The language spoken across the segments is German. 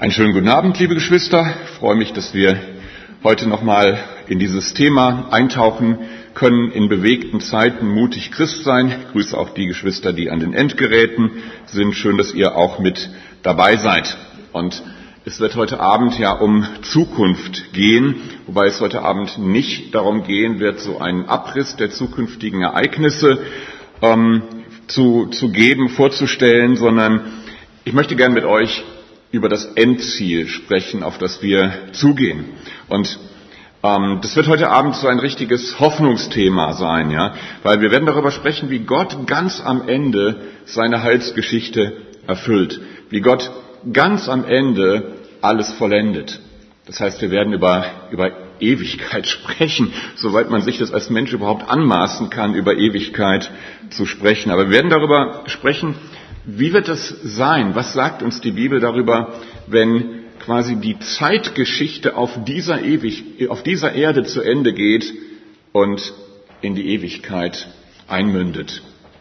Einen schönen guten Abend, liebe Geschwister. Ich freue mich, dass wir heute nochmal in dieses Thema eintauchen können, in bewegten Zeiten mutig Christ sein. Ich grüße auch die Geschwister, die an den Endgeräten sind. Schön, dass ihr auch mit dabei seid. Und es wird heute Abend ja um Zukunft gehen, wobei es heute Abend nicht darum gehen wird, so einen Abriss der zukünftigen Ereignisse zu geben, vorzustellen, sondern ich möchte gern mit euch über das Endziel sprechen, auf das wir zugehen. Und das wird heute Abend so ein richtiges Hoffnungsthema sein, ja, weil wir werden darüber sprechen, wie Gott ganz am Ende seine Heilsgeschichte erfüllt, wie Gott ganz am Ende alles vollendet. Das heißt, wir werden über Ewigkeit sprechen, soweit man sich das als Mensch überhaupt anmaßen kann, über Ewigkeit zu sprechen. Aber wir werden darüber sprechen, wie wird es sein? Was sagt uns die Bibel darüber, wenn quasi die Zeitgeschichte auf dieser Erde zu Ende geht und in die Ewigkeit einmündet?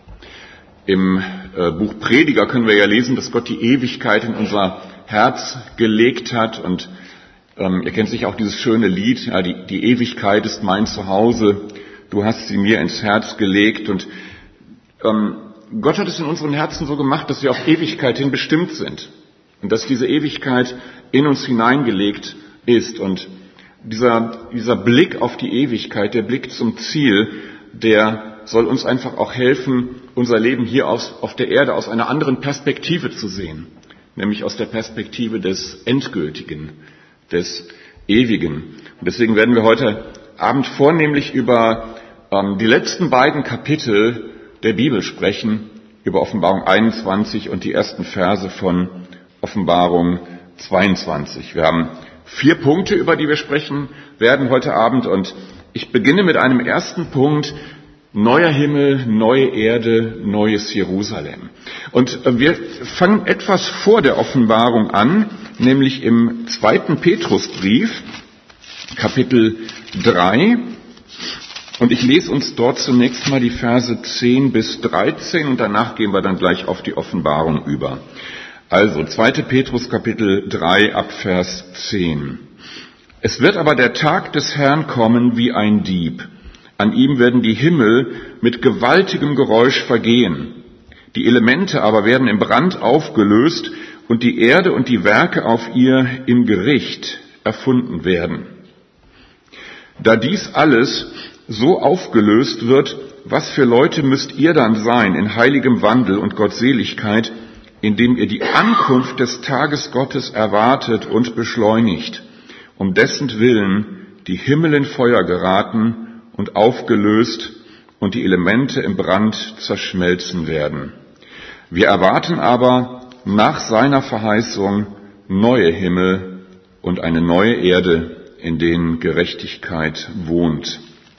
Im Buch Prediger können wir ja lesen, dass Gott die Ewigkeit in unser Herz gelegt hat. Und ihr kennt sicher auch dieses schöne Lied, ja, die Ewigkeit ist mein Zuhause, du hast sie mir ins Herz gelegt. Und Gott hat es in unseren Herzen so gemacht, dass wir auf Ewigkeit hin bestimmt sind und dass diese Ewigkeit in uns hineingelegt ist. Und dieser Blick auf die Ewigkeit, der Blick zum Ziel, der soll uns einfach auch helfen, unser Leben hier auf der Erde aus einer anderen Perspektive zu sehen, nämlich aus der Perspektive des Endgültigen, des Ewigen. Und deswegen werden wir heute Abend vornehmlich über die letzten beiden Kapitel der Bibel sprechen, über Offenbarung 21 und die ersten Verse von Offenbarung 22. Wir haben 4 Punkte, über die wir sprechen werden heute Abend, und ich beginne mit einem ersten Punkt: neuer Himmel, neue Erde, neues Jerusalem. Und wir fangen etwas vor der Offenbarung an, nämlich im 2. Petrusbrief, Kapitel 3. Und ich lese uns dort zunächst mal die Verse 10 bis 13 und danach gehen wir dann gleich auf die Offenbarung über. Also 2. Petrus Kapitel 3 ab Vers 10. Es wird aber der Tag des Herrn kommen wie ein Dieb. An ihm werden die Himmel mit gewaltigem Geräusch vergehen. Die Elemente aber werden im Brand aufgelöst und die Erde und die Werke auf ihr im Gericht erfunden werden. Da dies alles so aufgelöst wird, was für Leute müsst ihr dann sein in heiligem Wandel und Gottseligkeit, indem ihr die Ankunft des Tages Gottes erwartet und beschleunigt, um dessen Willen die Himmel in Feuer geraten und aufgelöst und die Elemente im Brand zerschmelzen werden. Wir erwarten aber nach seiner Verheißung neue Himmel und eine neue Erde, in denen Gerechtigkeit wohnt.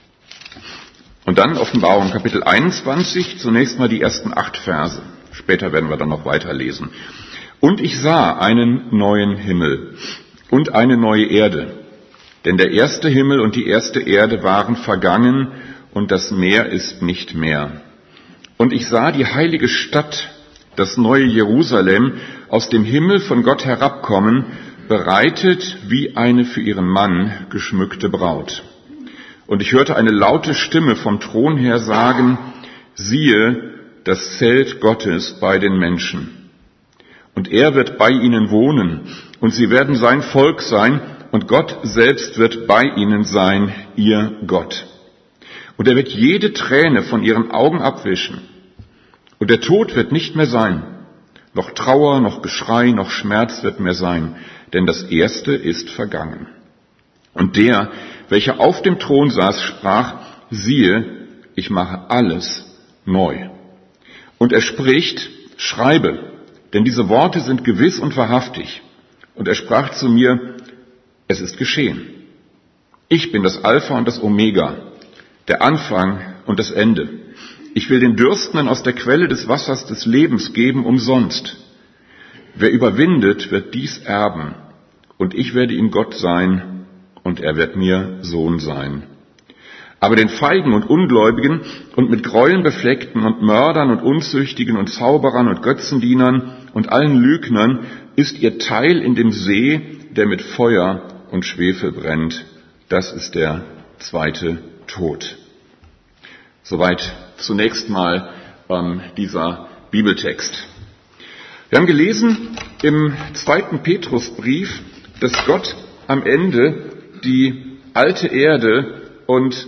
Und dann Offenbarung Kapitel 21, zunächst mal die ersten 8 Verse. Später werden wir dann noch weiterlesen. Und ich sah einen neuen Himmel und eine neue Erde, denn der erste Himmel und die erste Erde waren vergangen und das Meer ist nicht mehr. Und ich sah die heilige Stadt, das neue Jerusalem, aus dem Himmel von Gott herabkommen, bereitet wie eine für ihren Mann geschmückte Braut. Und ich hörte eine laute Stimme vom Thron her sagen: Siehe, das Zelt Gottes bei den Menschen. Und er wird bei ihnen wohnen, und sie werden sein Volk sein, und Gott selbst wird bei ihnen sein, ihr Gott. Und er wird jede Träne von ihren Augen abwischen. Und der Tod wird nicht mehr sein, noch Trauer, noch Geschrei, noch Schmerz wird mehr sein, denn das Erste ist vergangen. Und der, welcher auf dem Thron saß, sprach: Siehe, ich mache alles neu. Und er spricht: Schreibe, denn diese Worte sind gewiss und wahrhaftig. Und er sprach zu mir: Es ist geschehen. Ich bin das Alpha und das Omega, der Anfang und das Ende. Ich will den Dürstenden aus der Quelle des Wassers des Lebens geben umsonst. Wer überwindet, wird dies erben, und ich werde ihm Gott sein, und er wird mir Sohn sein. Aber den Feigen und Ungläubigen und mit Gräueln befleckten und Mördern und Unzüchtigen und Zauberern und Götzendienern und allen Lügnern ist ihr Teil in dem See, der mit Feuer und Schwefel brennt. Das ist der zweite Tod. Soweit zunächst mal dieser Bibeltext. Wir haben gelesen im 2. Petrusbrief, dass Gott am Ende die alte Erde und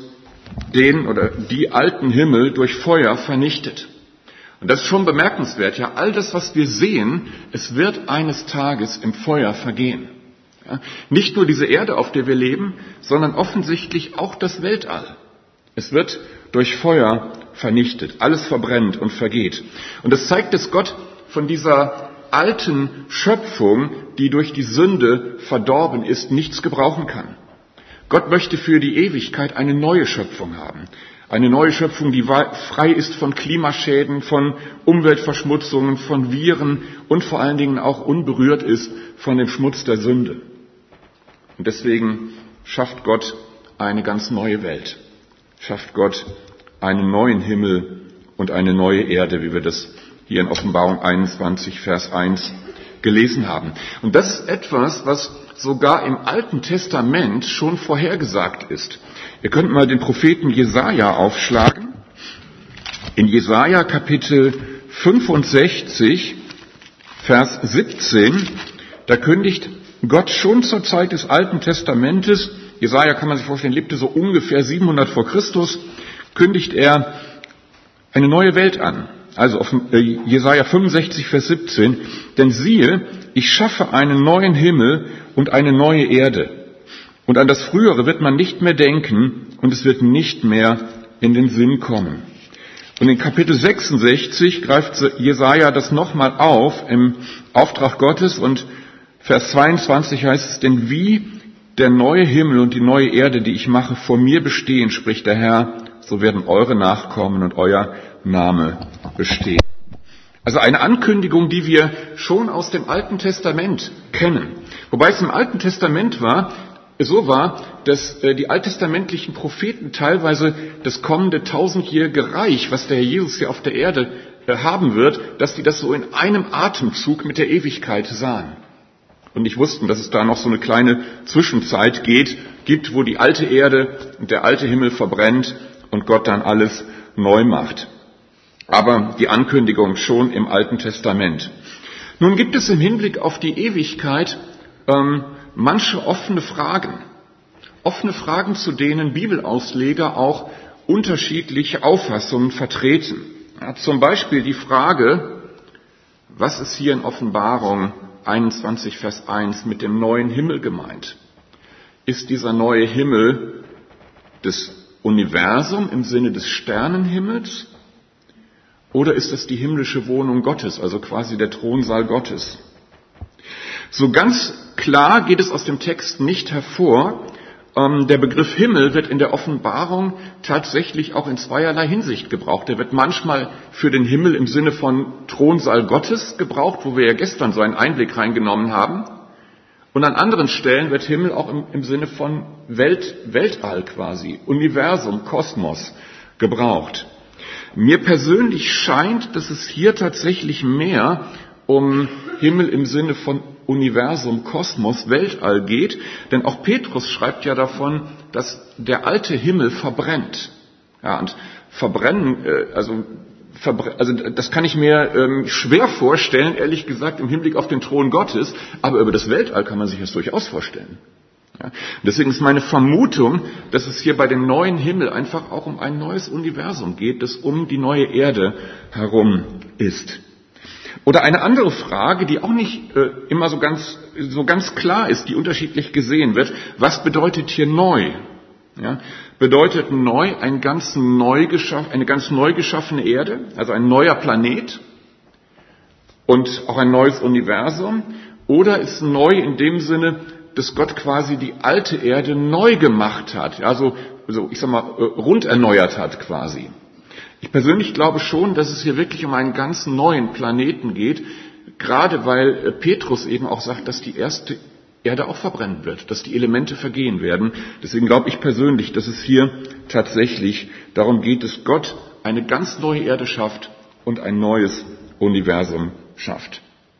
die alten Himmel durch Feuer vernichtet. Und das ist schon bemerkenswert. Ja, all das, was wir sehen, es wird eines Tages im Feuer vergehen. Ja, nicht nur diese Erde, auf der wir leben, sondern offensichtlich auch das Weltall. Es wird durch Feuer vernichtet. Alles verbrennt und vergeht. Und das zeigt, dass Gott von dieser alten Schöpfung, die durch die Sünde verdorben ist, nichts gebrauchen kann. Gott möchte für die Ewigkeit eine neue Schöpfung haben. Eine neue Schöpfung, die frei ist von Klimaschäden, von Umweltverschmutzungen, von Viren und vor allen Dingen auch unberührt ist von dem Schmutz der Sünde. Und deswegen schafft Gott eine ganz neue Welt. Schafft Gott einen neuen Himmel und eine neue Erde, wie wir das hier in Offenbarung 21, Vers 1 gelesen haben. Und das ist etwas, was sogar im Alten Testament schon vorhergesagt ist. Ihr könnt mal den Propheten Jesaja aufschlagen. In Jesaja Kapitel 65, Vers 17, da kündigt Gott schon zur Zeit des Alten Testamentes, Jesaja kann man sich vorstellen, lebte so ungefähr 700 vor Christus, kündigt er eine neue Welt an. Also auf Jesaja 65, Vers 17, denn siehe, ich schaffe einen neuen Himmel und eine neue Erde. Und an das Frühere wird man nicht mehr denken und es wird nicht mehr in den Sinn kommen. Und in Kapitel 66 greift Jesaja das nochmal auf im Auftrag Gottes und Vers 22 heißt es, denn wie der neue Himmel und die neue Erde, die ich mache, vor mir bestehen, spricht der Herr, so werden eure Nachkommen und euer Name bestehen. Also eine Ankündigung, die wir schon aus dem Alten Testament kennen. Wobei es im Alten Testament so war, dass die alttestamentlichen Propheten teilweise das kommende 1000-jährige Reich, was der Herr Jesus hier auf der Erde haben wird, dass die das so in einem Atemzug mit der Ewigkeit sahen. Und nicht wussten, dass es da noch so eine kleine Zwischenzeit gibt, wo die alte Erde und der alte Himmel verbrennt und Gott dann alles neu macht. Aber die Ankündigung schon im Alten Testament. Nun gibt es im Hinblick auf die Ewigkeit manche offene Fragen, zu denen Bibelausleger auch unterschiedliche Auffassungen vertreten. Ja, zum Beispiel die Frage, was ist hier in Offenbarung 21, Vers 1 mit dem neuen Himmel gemeint? Ist dieser neue Himmel das Universum im Sinne des Sternenhimmels? Oder ist es die himmlische Wohnung Gottes, also quasi der Thronsaal Gottes? So ganz klar geht es aus dem Text nicht hervor. Der Begriff Himmel wird in der Offenbarung tatsächlich auch in zweierlei Hinsicht gebraucht. Der wird manchmal für den Himmel im Sinne von Thronsaal Gottes gebraucht, wo wir ja gestern so einen Einblick reingenommen haben. Und an anderen Stellen wird Himmel auch im Sinne von Weltall quasi, Universum, Kosmos gebraucht. Mir persönlich scheint, dass es hier tatsächlich mehr um Himmel im Sinne von Universum, Kosmos, Weltall geht, denn auch Petrus schreibt ja davon, dass der alte Himmel verbrennt. Ja, und verbrennen, also das kann ich mir schwer vorstellen, ehrlich gesagt, im Hinblick auf den Thron Gottes, aber über das Weltall kann man sich das durchaus vorstellen. Ja, deswegen ist meine Vermutung, dass es hier bei dem neuen Himmel einfach auch um ein neues Universum geht, das um die neue Erde herum ist. Oder eine andere Frage, die auch nicht immer so ganz klar ist, die unterschiedlich gesehen wird. Was bedeutet hier neu? Ja, bedeutet neu eine ganz neu geschaffene Erde, also ein neuer Planet und auch ein neues Universum? Oder ist neu in dem Sinne, dass Gott quasi die alte Erde neu gemacht hat, also ich sag mal rund erneuert hat quasi? Ich persönlich glaube schon, dass es hier wirklich um einen ganz neuen Planeten geht, gerade weil Petrus eben auch sagt, dass die erste Erde auch verbrennen wird, dass die Elemente vergehen werden. Deswegen glaube ich persönlich, dass es hier tatsächlich darum geht, dass Gott eine ganz neue Erde schafft und ein neues Universum schafft.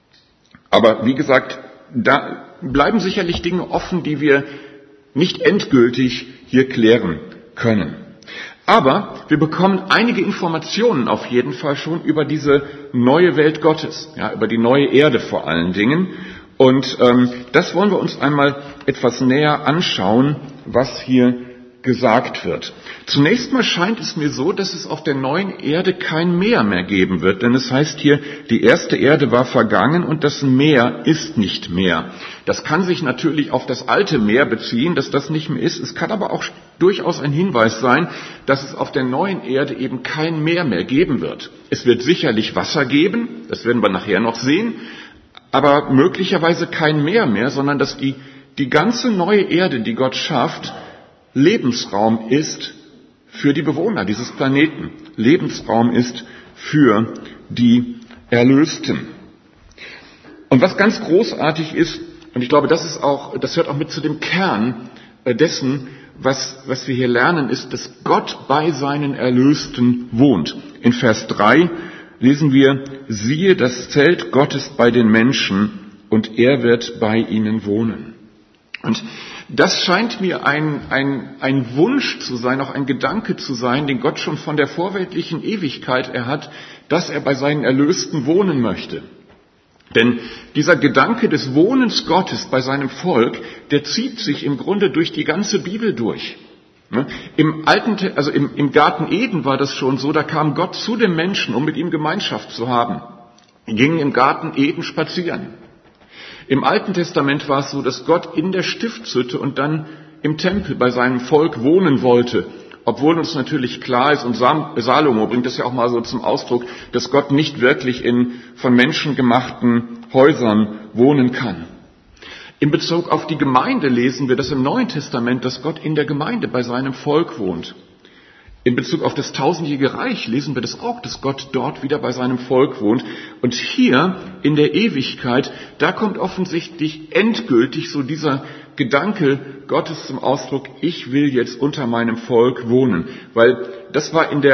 Aber wie gesagt, da bleiben sicherlich Dinge offen, die wir nicht endgültig hier klären können. Aber wir bekommen einige Informationen auf jeden Fall schon über diese neue Welt Gottes, ja, über die neue Erde vor allen Dingen. Und das wollen wir uns einmal etwas näher anschauen, was hier gesagt wird. Zunächst mal scheint es mir so, dass es auf der neuen Erde kein Meer mehr geben wird, denn es heißt hier, die erste Erde war vergangen und das Meer ist nicht mehr. Das kann sich natürlich auf das alte Meer beziehen, dass das nicht mehr ist. Es kann aber auch durchaus ein Hinweis sein, dass es auf der neuen Erde eben kein Meer mehr geben wird. Es wird sicherlich Wasser geben, das werden wir nachher noch sehen, aber möglicherweise kein Meer mehr, sondern dass die ganze neue Erde, die Gott schafft, Lebensraum ist für die Bewohner dieses Planeten. Lebensraum ist für die Erlösten. Und was ganz großartig ist, und ich glaube, das hört auch mit zu dem Kern dessen, was wir hier lernen, ist, dass Gott bei seinen Erlösten wohnt. In Vers 3 lesen wir, siehe das Zelt Gottes bei den Menschen und er wird bei ihnen wohnen. Und das scheint mir ein Wunsch zu sein, auch ein Gedanke zu sein, den Gott schon von der vorweltlichen Ewigkeit hat, dass er bei seinen Erlösten wohnen möchte. Denn dieser Gedanke des Wohnens Gottes bei seinem Volk, der zieht sich im Grunde durch die ganze Bibel durch. Im Garten Eden war das schon so, da kam Gott zu dem Menschen, um mit ihm Gemeinschaft zu haben. Die gingen im Garten Eden spazieren. Im Alten Testament war es so, dass Gott in der Stiftshütte und dann im Tempel bei seinem Volk wohnen wollte. Obwohl uns natürlich klar ist, und Salomo bringt das ja auch mal so zum Ausdruck, dass Gott nicht wirklich in von Menschen gemachten Häusern wohnen kann. In Bezug auf die Gemeinde lesen wir das im Neuen Testament, dass Gott in der Gemeinde bei seinem Volk wohnt. In Bezug auf das tausendjährige Reich lesen wir das auch, dass Gott dort wieder bei seinem Volk wohnt. Und hier in der Ewigkeit, da kommt offensichtlich endgültig so dieser Gedanke Gottes zum Ausdruck, ich will jetzt unter meinem Volk wohnen. Weil das war in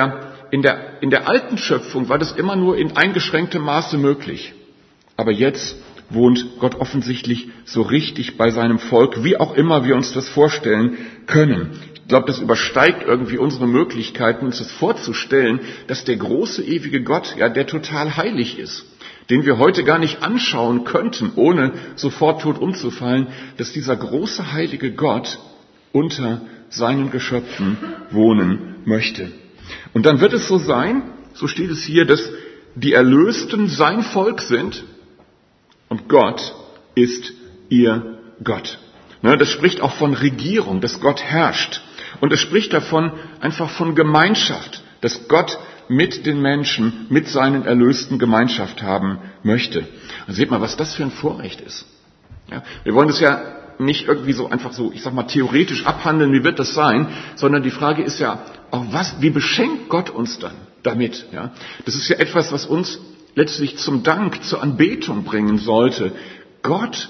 der alten Schöpfung, war das immer nur in eingeschränktem Maße möglich. Aber jetzt wohnt Gott offensichtlich so richtig bei seinem Volk, wie auch immer wir uns das vorstellen können. Ich glaube, das übersteigt irgendwie unsere Möglichkeiten, uns das vorzustellen, dass der große, ewige Gott, ja, der total heilig ist, den wir heute gar nicht anschauen könnten, ohne sofort tot umzufallen, dass dieser große, heilige Gott unter seinen Geschöpfen wohnen möchte. Und dann wird es so sein, so steht es hier, dass die Erlösten sein Volk sind und Gott ist ihr Gott. Das spricht auch von Regierung, dass Gott herrscht. Und es spricht davon, einfach von Gemeinschaft, dass Gott mit den Menschen, mit seinen Erlösten Gemeinschaft haben möchte. Und seht mal, was das für ein Vorrecht ist. Ja, wir wollen das ja nicht irgendwie so einfach so, ich sag mal, theoretisch abhandeln, wie wird das sein, sondern die Frage ist ja auch, wie beschenkt Gott uns dann damit? Ja? Das ist ja etwas, was uns letztlich zum Dank, zur Anbetung bringen sollte. Gott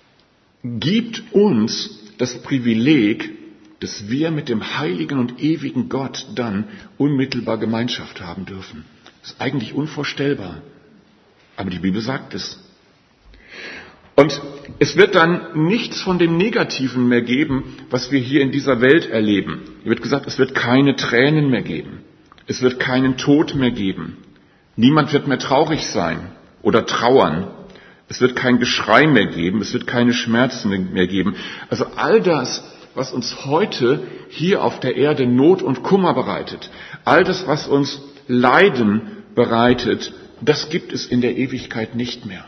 gibt uns das Privileg, dass wir mit dem heiligen und ewigen Gott dann unmittelbar Gemeinschaft haben dürfen. Das ist eigentlich unvorstellbar. Aber die Bibel sagt es. Und es wird dann nichts von dem Negativen mehr geben, was wir hier in dieser Welt erleben. Hier wird gesagt, es wird keine Tränen mehr geben. Es wird keinen Tod mehr geben. Niemand wird mehr traurig sein oder trauern. Es wird kein Geschrei mehr geben. Es wird keine Schmerzen mehr geben. Also all das, was uns heute hier auf der Erde Not und Kummer bereitet, all das, was uns Leiden bereitet, das gibt es in der Ewigkeit nicht mehr.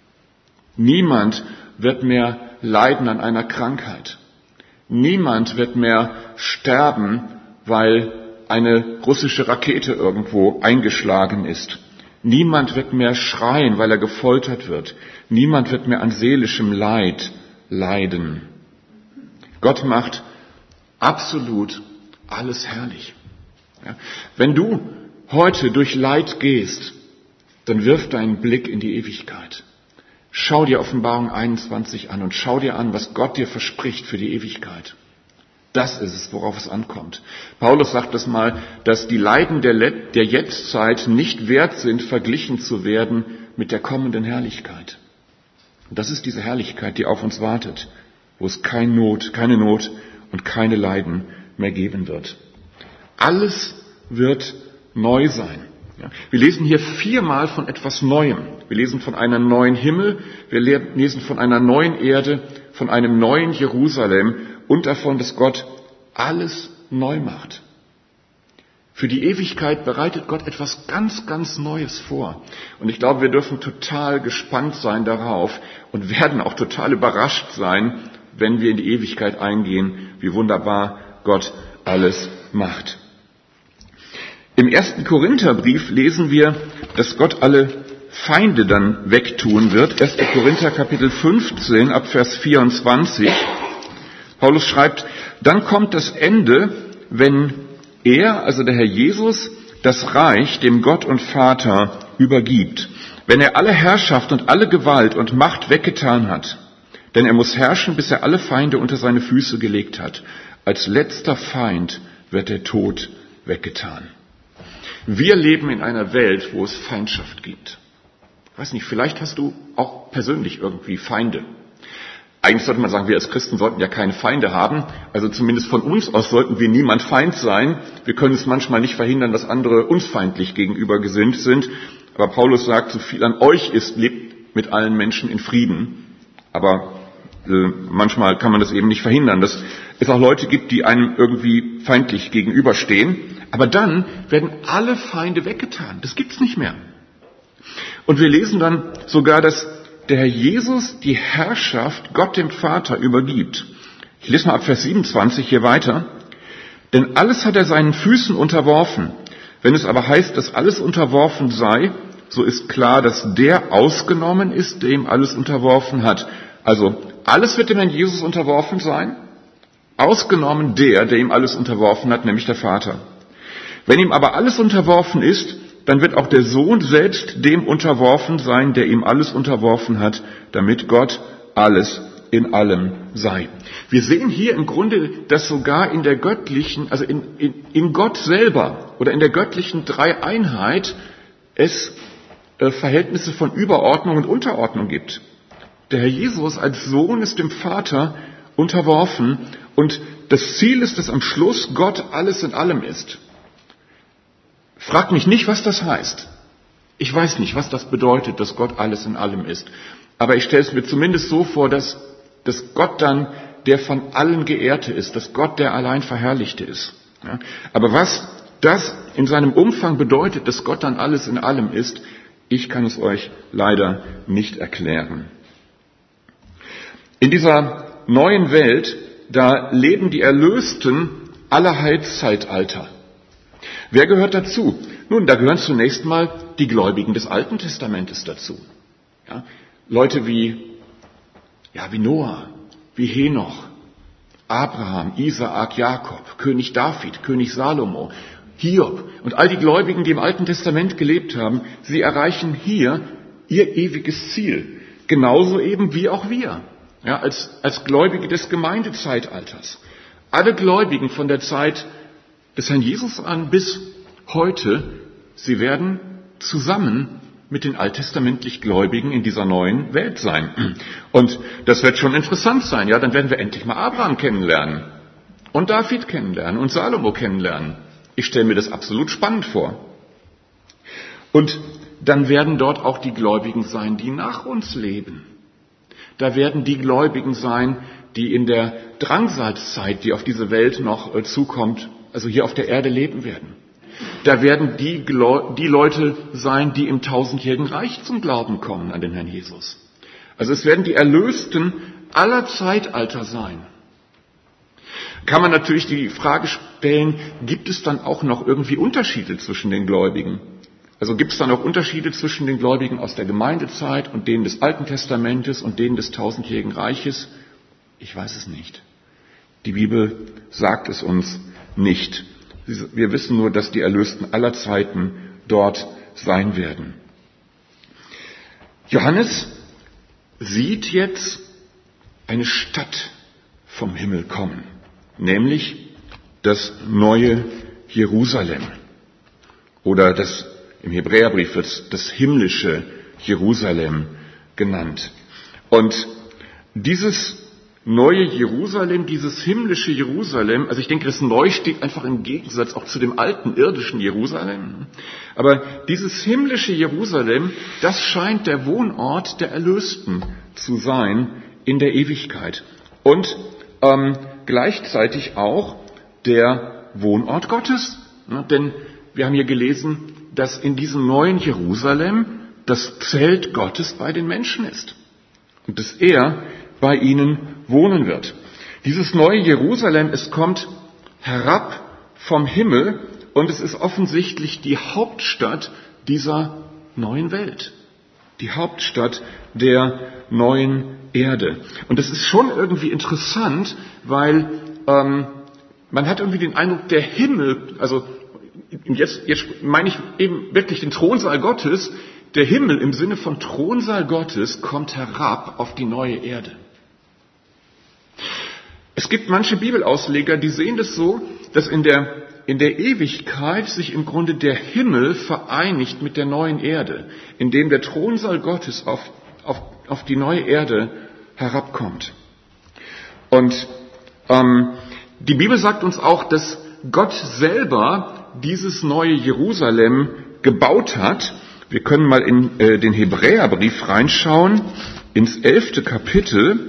Niemand wird mehr leiden an einer Krankheit. Niemand wird mehr sterben, weil eine russische Rakete irgendwo eingeschlagen ist. Niemand wird mehr schreien, weil er gefoltert wird. Niemand wird mehr an seelischem Leid leiden. Gott macht absolut alles herrlich. Ja. Wenn du heute durch Leid gehst, dann wirf deinen Blick in die Ewigkeit. Schau dir Offenbarung 21 an und schau dir an, was Gott dir verspricht für die Ewigkeit. Das ist es, worauf es ankommt. Paulus sagt es mal, dass die Leiden der Jetztzeit nicht wert sind, verglichen zu werden mit der kommenden Herrlichkeit. Und das ist diese Herrlichkeit, die auf uns wartet, wo es keine Not und keine Leiden mehr geben wird. Alles wird neu sein. Ja, wir lesen hier 4-mal von etwas Neuem. Wir lesen von einem neuen Himmel, wir lesen von einer neuen Erde, von einem neuen Jerusalem und davon, dass Gott alles neu macht. Für die Ewigkeit bereitet Gott etwas ganz, ganz Neues vor. Und ich glaube, wir dürfen total gespannt sein darauf und werden auch total überrascht sein, wenn wir in die Ewigkeit eingehen, wie wunderbar Gott alles macht. Im 1. Korintherbrief lesen wir, dass Gott alle Feinde dann wegtun wird. 1. Korinther Kapitel 15 ab Vers 24. Paulus schreibt, dann kommt das Ende, wenn er, also der Herr Jesus, das Reich dem Gott und Vater übergibt. Wenn er alle Herrschaft und alle Gewalt und Macht weggetan hat. Denn er muss herrschen, bis er alle Feinde unter seine Füße gelegt hat. Als letzter Feind wird der Tod weggetan. Wir leben in einer Welt, wo es Feindschaft gibt. Ich weiß nicht, vielleicht hast du auch persönlich irgendwie Feinde. Eigentlich sollte man sagen, wir als Christen sollten ja keine Feinde haben. Also zumindest von uns aus sollten wir niemand Feind sein. Wir können es manchmal nicht verhindern, dass andere uns feindlich gegenüber gesinnt sind. Aber Paulus sagt, so viel an euch ist, lebt mit allen Menschen in Frieden. Aber manchmal kann man das eben nicht verhindern, dass es auch Leute gibt, die einem irgendwie feindlich gegenüberstehen. Aber dann werden alle Feinde weggetan. Das gibt's nicht mehr. Und wir lesen dann sogar, dass der Herr Jesus die Herrschaft Gott dem Vater übergibt. Ich lese mal ab Vers 27 hier weiter. Denn alles hat er seinen Füßen unterworfen. Wenn es aber heißt, dass alles unterworfen sei, so ist klar, dass der ausgenommen ist, der ihm alles unterworfen hat. Also alles wird dem Herrn Jesus unterworfen sein, ausgenommen der ihm alles unterworfen hat, nämlich der Vater. Wenn ihm aber alles unterworfen ist, dann wird auch der Sohn selbst dem unterworfen sein, der ihm alles unterworfen hat, damit Gott alles in allem sei. Wir sehen hier im Grunde, dass sogar in der göttlichen, also in Gott selber oder in der göttlichen Dreieinheit es Verhältnisse von Überordnung und Unterordnung gibt. Der Herr Jesus als Sohn ist dem Vater unterworfen und das Ziel ist, dass am Schluss Gott alles in allem ist. Frag mich nicht, was das heißt. Ich weiß nicht, was das bedeutet, dass Gott alles in allem ist. Aber ich stelle es mir zumindest so vor, dass Gott dann der von allen Geehrte ist, dass Gott der allein Verherrlichte ist. Ja? Aber was das in seinem Umfang bedeutet, dass Gott dann alles in allem ist, ich kann es euch leider nicht erklären. In dieser neuen Welt, da leben die Erlösten aller Heilszeitalter. Wer gehört dazu? Nun, da gehören zunächst mal die Gläubigen des Alten Testamentes dazu. Ja, Leute wie Noah, wie Henoch, Abraham, Isaak, Jakob, König David, König Salomo, Hiob und all die Gläubigen, die im Alten Testament gelebt haben, sie erreichen hier ihr ewiges Ziel. Genauso eben wie auch wir, ja, als Gläubige des Gemeindezeitalters. Alle Gläubigen von der Zeit des Herrn Jesus an bis heute, sie werden zusammen mit den alttestamentlich Gläubigen in dieser neuen Welt sein. Und das wird schon interessant sein. Ja, dann werden wir endlich mal Abraham kennenlernen und David kennenlernen und Salomo kennenlernen. Ich stelle mir das absolut spannend vor. Und dann werden dort auch die Gläubigen sein, die nach uns leben. Da werden die Gläubigen sein, die in der Drangsalzzeit, die auf diese Welt noch zukommt, also hier auf der Erde leben werden. Da werden die Leute sein, die im 1000-jährigen Reich zum Glauben kommen an den Herrn Jesus. Also es werden die Erlösten aller Zeitalter sein. Kann man natürlich die Frage stellen, gibt es dann auch noch irgendwie Unterschiede zwischen den Gläubigen? Also gibt es dann auch Unterschiede zwischen den Gläubigen aus der Gemeindezeit und denen des Alten Testamentes und denen des 1000-jährigen Reiches? Ich weiß es nicht. Die Bibel sagt es uns nicht. Wir wissen nur, dass die Erlösten aller Zeiten dort sein werden. Johannes sieht jetzt eine Stadt vom Himmel kommen, nämlich das neue Jerusalem. Oder im Hebräerbrief wird das himmlische Jerusalem genannt. Und dieses neue Jerusalem, dieses himmlische Jerusalem, also ich denke, das Neu steht einfach im Gegensatz auch zu dem alten irdischen Jerusalem. Aber dieses himmlische Jerusalem, das scheint der Wohnort der Erlösten zu sein in der Ewigkeit. Und gleichzeitig auch der Wohnort Gottes. Ja, denn wir haben hier gelesen, dass in diesem neuen Jerusalem das Zelt Gottes bei den Menschen ist. Und dass er bei ihnen wohnen wird. Dieses neue Jerusalem, es kommt herab vom Himmel und es ist offensichtlich die Hauptstadt dieser neuen Welt. Die Hauptstadt der neuen Erde. Und das ist schon irgendwie interessant, weil man hat irgendwie den Eindruck, der Himmel, also jetzt meine ich eben wirklich den Thronsaal Gottes, der Himmel im Sinne von Thronsaal Gottes kommt herab auf die neue Erde. Es gibt manche Bibelausleger, die sehen das so, dass in der Ewigkeit sich im Grunde der Himmel vereinigt mit der neuen Erde, indem der Thronsaal Gottes auf die neue Erde herabkommt. Und die Bibel sagt uns auch, dass Gott selber dieses neue Jerusalem gebaut hat. Wir können mal in den Hebräerbrief reinschauen, ins 11. Kapitel.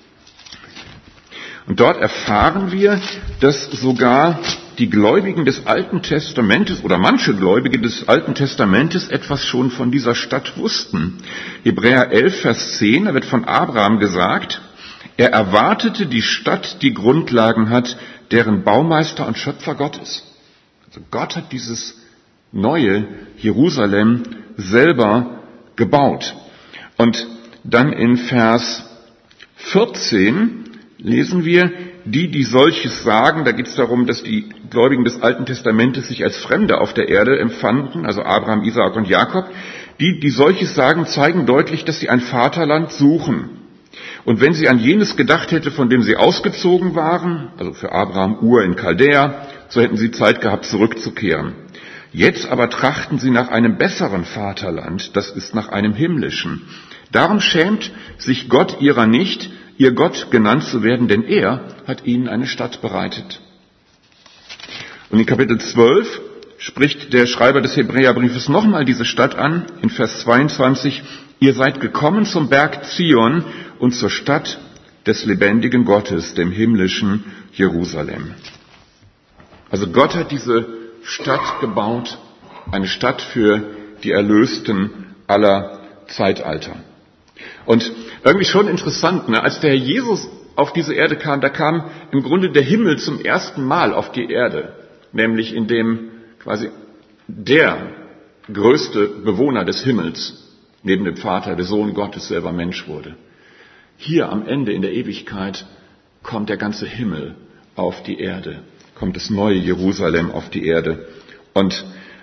Und dort erfahren wir, dass sogar die Gläubigen des Alten Testamentes oder manche Gläubige des Alten Testamentes etwas schon von dieser Stadt wussten. Hebräer 11, Vers 10, da wird von Abraham gesagt, er erwartete die Stadt, die Grundlagen hat, deren Baumeister und Schöpfer Gott ist. Also Gott hat dieses neue Jerusalem selber gebaut. Und dann in Vers 14 lesen wir, die solches sagen, da geht es darum, dass die Gläubigen des Alten Testamentes sich als Fremde auf der Erde empfanden, also Abraham, Isaak und Jakob, die solches sagen, zeigen deutlich, dass sie ein Vaterland suchen. Und wenn sie an jenes gedacht hätte, von dem sie ausgezogen waren, also für Abraham Ur in Chaldea, so hätten sie Zeit gehabt, zurückzukehren. Jetzt aber trachten sie nach einem besseren Vaterland, das ist nach einem himmlischen. Darum schämt sich Gott ihrer nicht, ihr Gott genannt zu werden, denn er hat ihnen eine Stadt bereitet. Und in Kapitel 12 spricht der Schreiber des Hebräerbriefes nochmal diese Stadt an, in Vers 22, ihr seid gekommen zum Berg Zion und zur Stadt des lebendigen Gottes, dem himmlischen Jerusalem. Also Gott hat diese Stadt gebaut, eine Stadt für die Erlösten aller Zeitalter. Und irgendwie schon interessant, ne? Als der Herr Jesus auf diese Erde kam, da kam im Grunde der Himmel zum ersten Mal auf die Erde, nämlich indem quasi der größte Bewohner des Himmels, neben dem Vater, der Sohn Gottes, selber Mensch wurde. Hier am Ende in der Ewigkeit kommt der ganze Himmel auf die Erde, kommt das neue Jerusalem auf die Erde. Und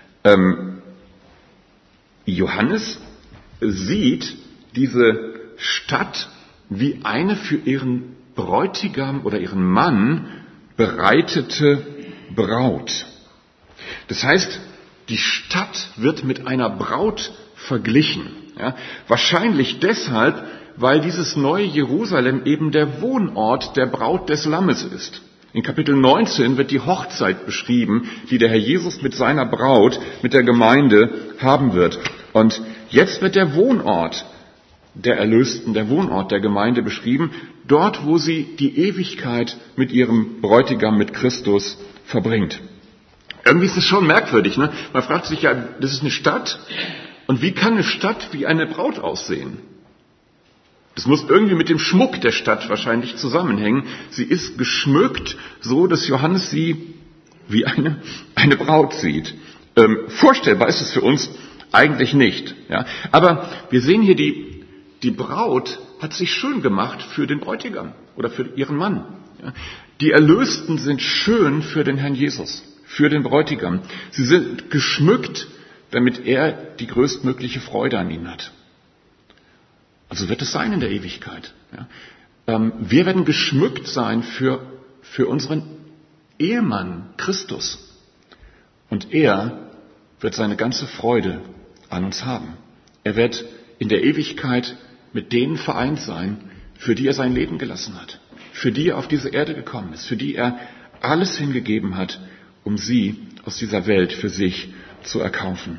Johannes sieht diese Stadt wie eine für ihren Bräutigam oder ihren Mann bereitete Braut. Das heißt, die Stadt wird mit einer Braut verglichen. Ja? Wahrscheinlich deshalb, weil dieses neue Jerusalem eben der Wohnort der Braut des Lammes ist. In Kapitel 19 wird die Hochzeit beschrieben, die der Herr Jesus mit seiner Braut, mit der Gemeinde haben wird. Und jetzt wird der Wohnort der Erlösten, der Wohnort der Gemeinde beschrieben, dort, wo sie die Ewigkeit mit ihrem Bräutigam, mit Christus verbringt. Irgendwie ist es schon merkwürdig, ne? Man fragt sich ja, das ist eine Stadt, und wie kann eine Stadt wie eine Braut aussehen? Das muss irgendwie mit dem Schmuck der Stadt wahrscheinlich zusammenhängen. Sie ist geschmückt, so dass Johannes sie wie eine Braut sieht. Vorstellbar ist es für uns eigentlich nicht. Ja? Aber wir sehen hier, die Braut hat sich schön gemacht für den Bräutigam oder für ihren Mann. Ja? Die Erlösten sind schön für den Herrn Jesus, für den Bräutigam. Sie sind geschmückt, damit er die größtmögliche Freude an ihnen hat. Also wird es sein in der Ewigkeit. Ja. Wir werden geschmückt sein für unseren Ehemann Christus. Und er wird seine ganze Freude an uns haben. Er wird in der Ewigkeit mit denen vereint sein, für die er sein Leben gelassen hat, für die er auf diese Erde gekommen ist, für die er alles hingegeben hat, um sie aus dieser Welt für sich zu erkaufen.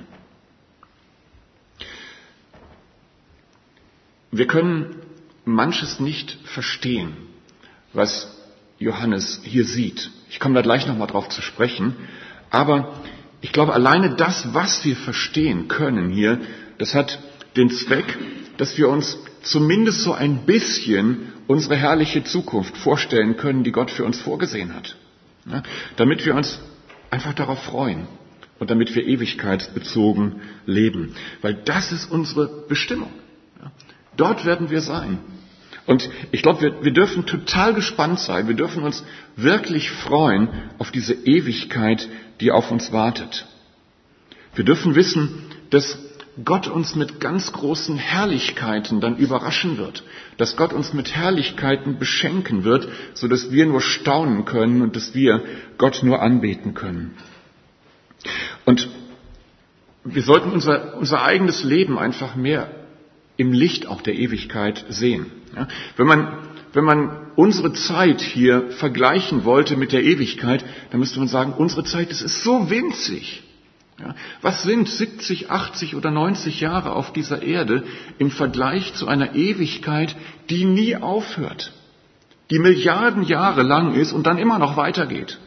Wir können manches nicht verstehen, was Johannes hier sieht. Ich komme da gleich nochmal drauf zu sprechen. Aber ich glaube, alleine das, was wir verstehen können hier, das hat den Zweck, dass wir uns zumindest so ein bisschen unsere herrliche Zukunft vorstellen können, die Gott für uns vorgesehen hat. Ja, damit wir uns einfach darauf freuen und damit wir ewigkeitsbezogen leben. Weil das ist unsere Bestimmung. Ja, dort werden wir sein. Und ich glaube, wir dürfen total gespannt sein. Wir dürfen uns wirklich freuen auf diese Ewigkeit, die auf uns wartet. Wir dürfen wissen, dass Gott uns mit ganz großen Herrlichkeiten dann überraschen wird. Dass Gott uns mit Herrlichkeiten beschenken wird, sodass wir nur staunen können und dass wir Gott nur anbeten können. Und wir sollten unser eigenes Leben einfach mehr im Licht auch der Ewigkeit sehen. Ja, wenn man unsere Zeit hier vergleichen wollte mit der Ewigkeit, dann müsste man sagen, unsere Zeit, das ist so winzig. Ja, was sind 70, 80 oder 90 Jahre auf dieser Erde im Vergleich zu einer Ewigkeit, die nie aufhört, die Milliarden Jahre lang ist und dann immer noch weitergeht?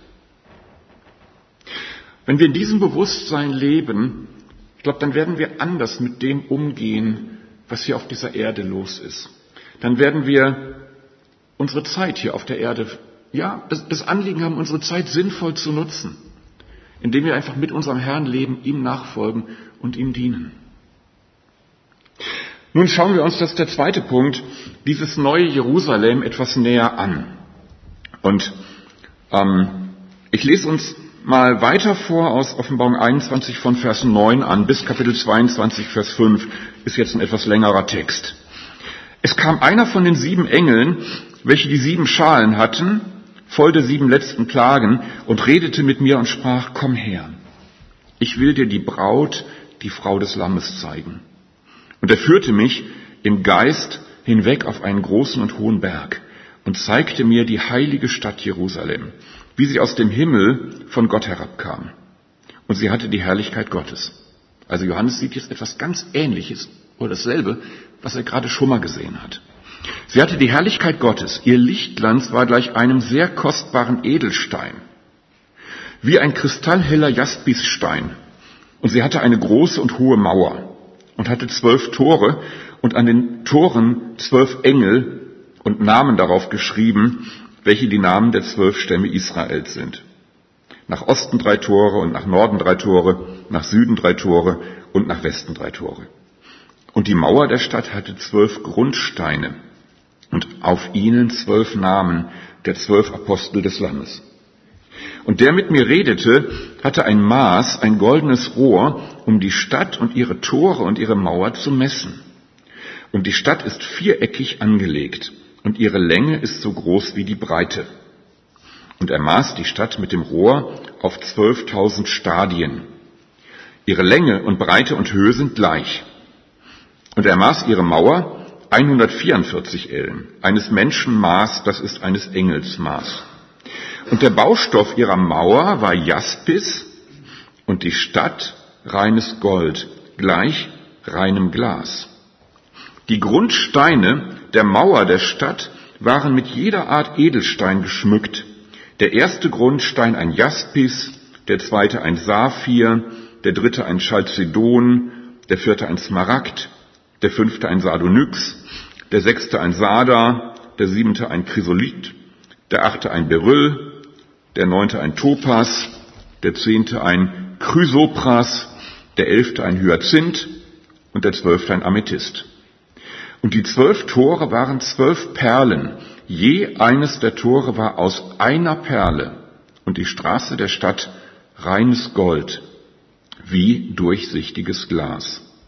Wenn wir in diesem Bewusstsein leben, ich glaube, dann werden wir anders mit dem umgehen, was hier auf dieser Erde los ist. Dann werden wir unsere Zeit hier auf der Erde, das Anliegen haben, unsere Zeit sinnvoll zu nutzen, indem wir einfach mit unserem Herrn leben, ihm nachfolgen und ihm dienen. Nun schauen wir uns, das ist der zweite Punkt, dieses neue Jerusalem etwas näher an. Und ich lese uns mal weiter vor aus Offenbarung 21 von Vers 9 an bis Kapitel 22, Vers 5, ist jetzt ein etwas längerer Text. Es kam einer von den 7 Engeln, welche die 7 Schalen hatten, voll der 7 letzten Plagen, und redete mit mir und sprach, komm her, ich will dir die Braut, die Frau des Lammes zeigen. Und er führte mich im Geist hinweg auf einen großen und hohen Berg und zeigte mir die heilige Stadt Jerusalem, wie sie aus dem Himmel von Gott herabkam. Und sie hatte die Herrlichkeit Gottes. Also Johannes sieht jetzt etwas ganz Ähnliches oder dasselbe, was er gerade schon mal gesehen hat. Sie hatte die Herrlichkeit Gottes. Ihr Lichtglanz war gleich einem sehr kostbaren Edelstein, wie ein kristallheller Jaspisstein. Und sie hatte eine große und hohe Mauer und hatte 12 Tore und an den Toren 12 Engel und Namen darauf geschrieben, welche die Namen der 12 Stämme Israels sind. Nach Osten 3 Tore und nach Norden 3 Tore, nach Süden 3 Tore und nach Westen 3 Tore. Und die Mauer der Stadt hatte 12 Grundsteine und auf ihnen 12 Namen der 12 Apostel des Lammes. Und der mit mir redete, hatte ein Maß, ein goldenes Rohr, um die Stadt und ihre Tore und ihre Mauer zu messen. Und die Stadt ist viereckig angelegt und ihre Länge ist so groß wie die Breite. Und er maß die Stadt mit dem Rohr auf 12.000 Stadien. Ihre Länge und Breite und Höhe sind gleich. Und er maß ihre Mauer 144 Ellen, eines Menschen Maß, das ist eines Engels Maß. Und der Baustoff ihrer Mauer war Jaspis und die Stadt reines Gold, gleich reinem Glas. Die Grundsteine der Mauer der Stadt waren mit jeder Art Edelstein geschmückt. Der erste Grundstein ein Jaspis, der zweite ein Saphir, der dritte ein Chalcedon, der vierte ein Smaragd, der fünfte ein Sardonyx, der sechste ein Sarder, der siebente ein Chrysolit, der achte ein Beryl, der neunte ein Topas, der zehnte ein Chrysopras, der elfte ein Hyazinth und der 12. ein Amethyst. Und die 12 Tore waren 12 Perlen, je eines der Tore war aus einer Perle und die Straße der Stadt reines Gold, wie durchsichtiges Glas.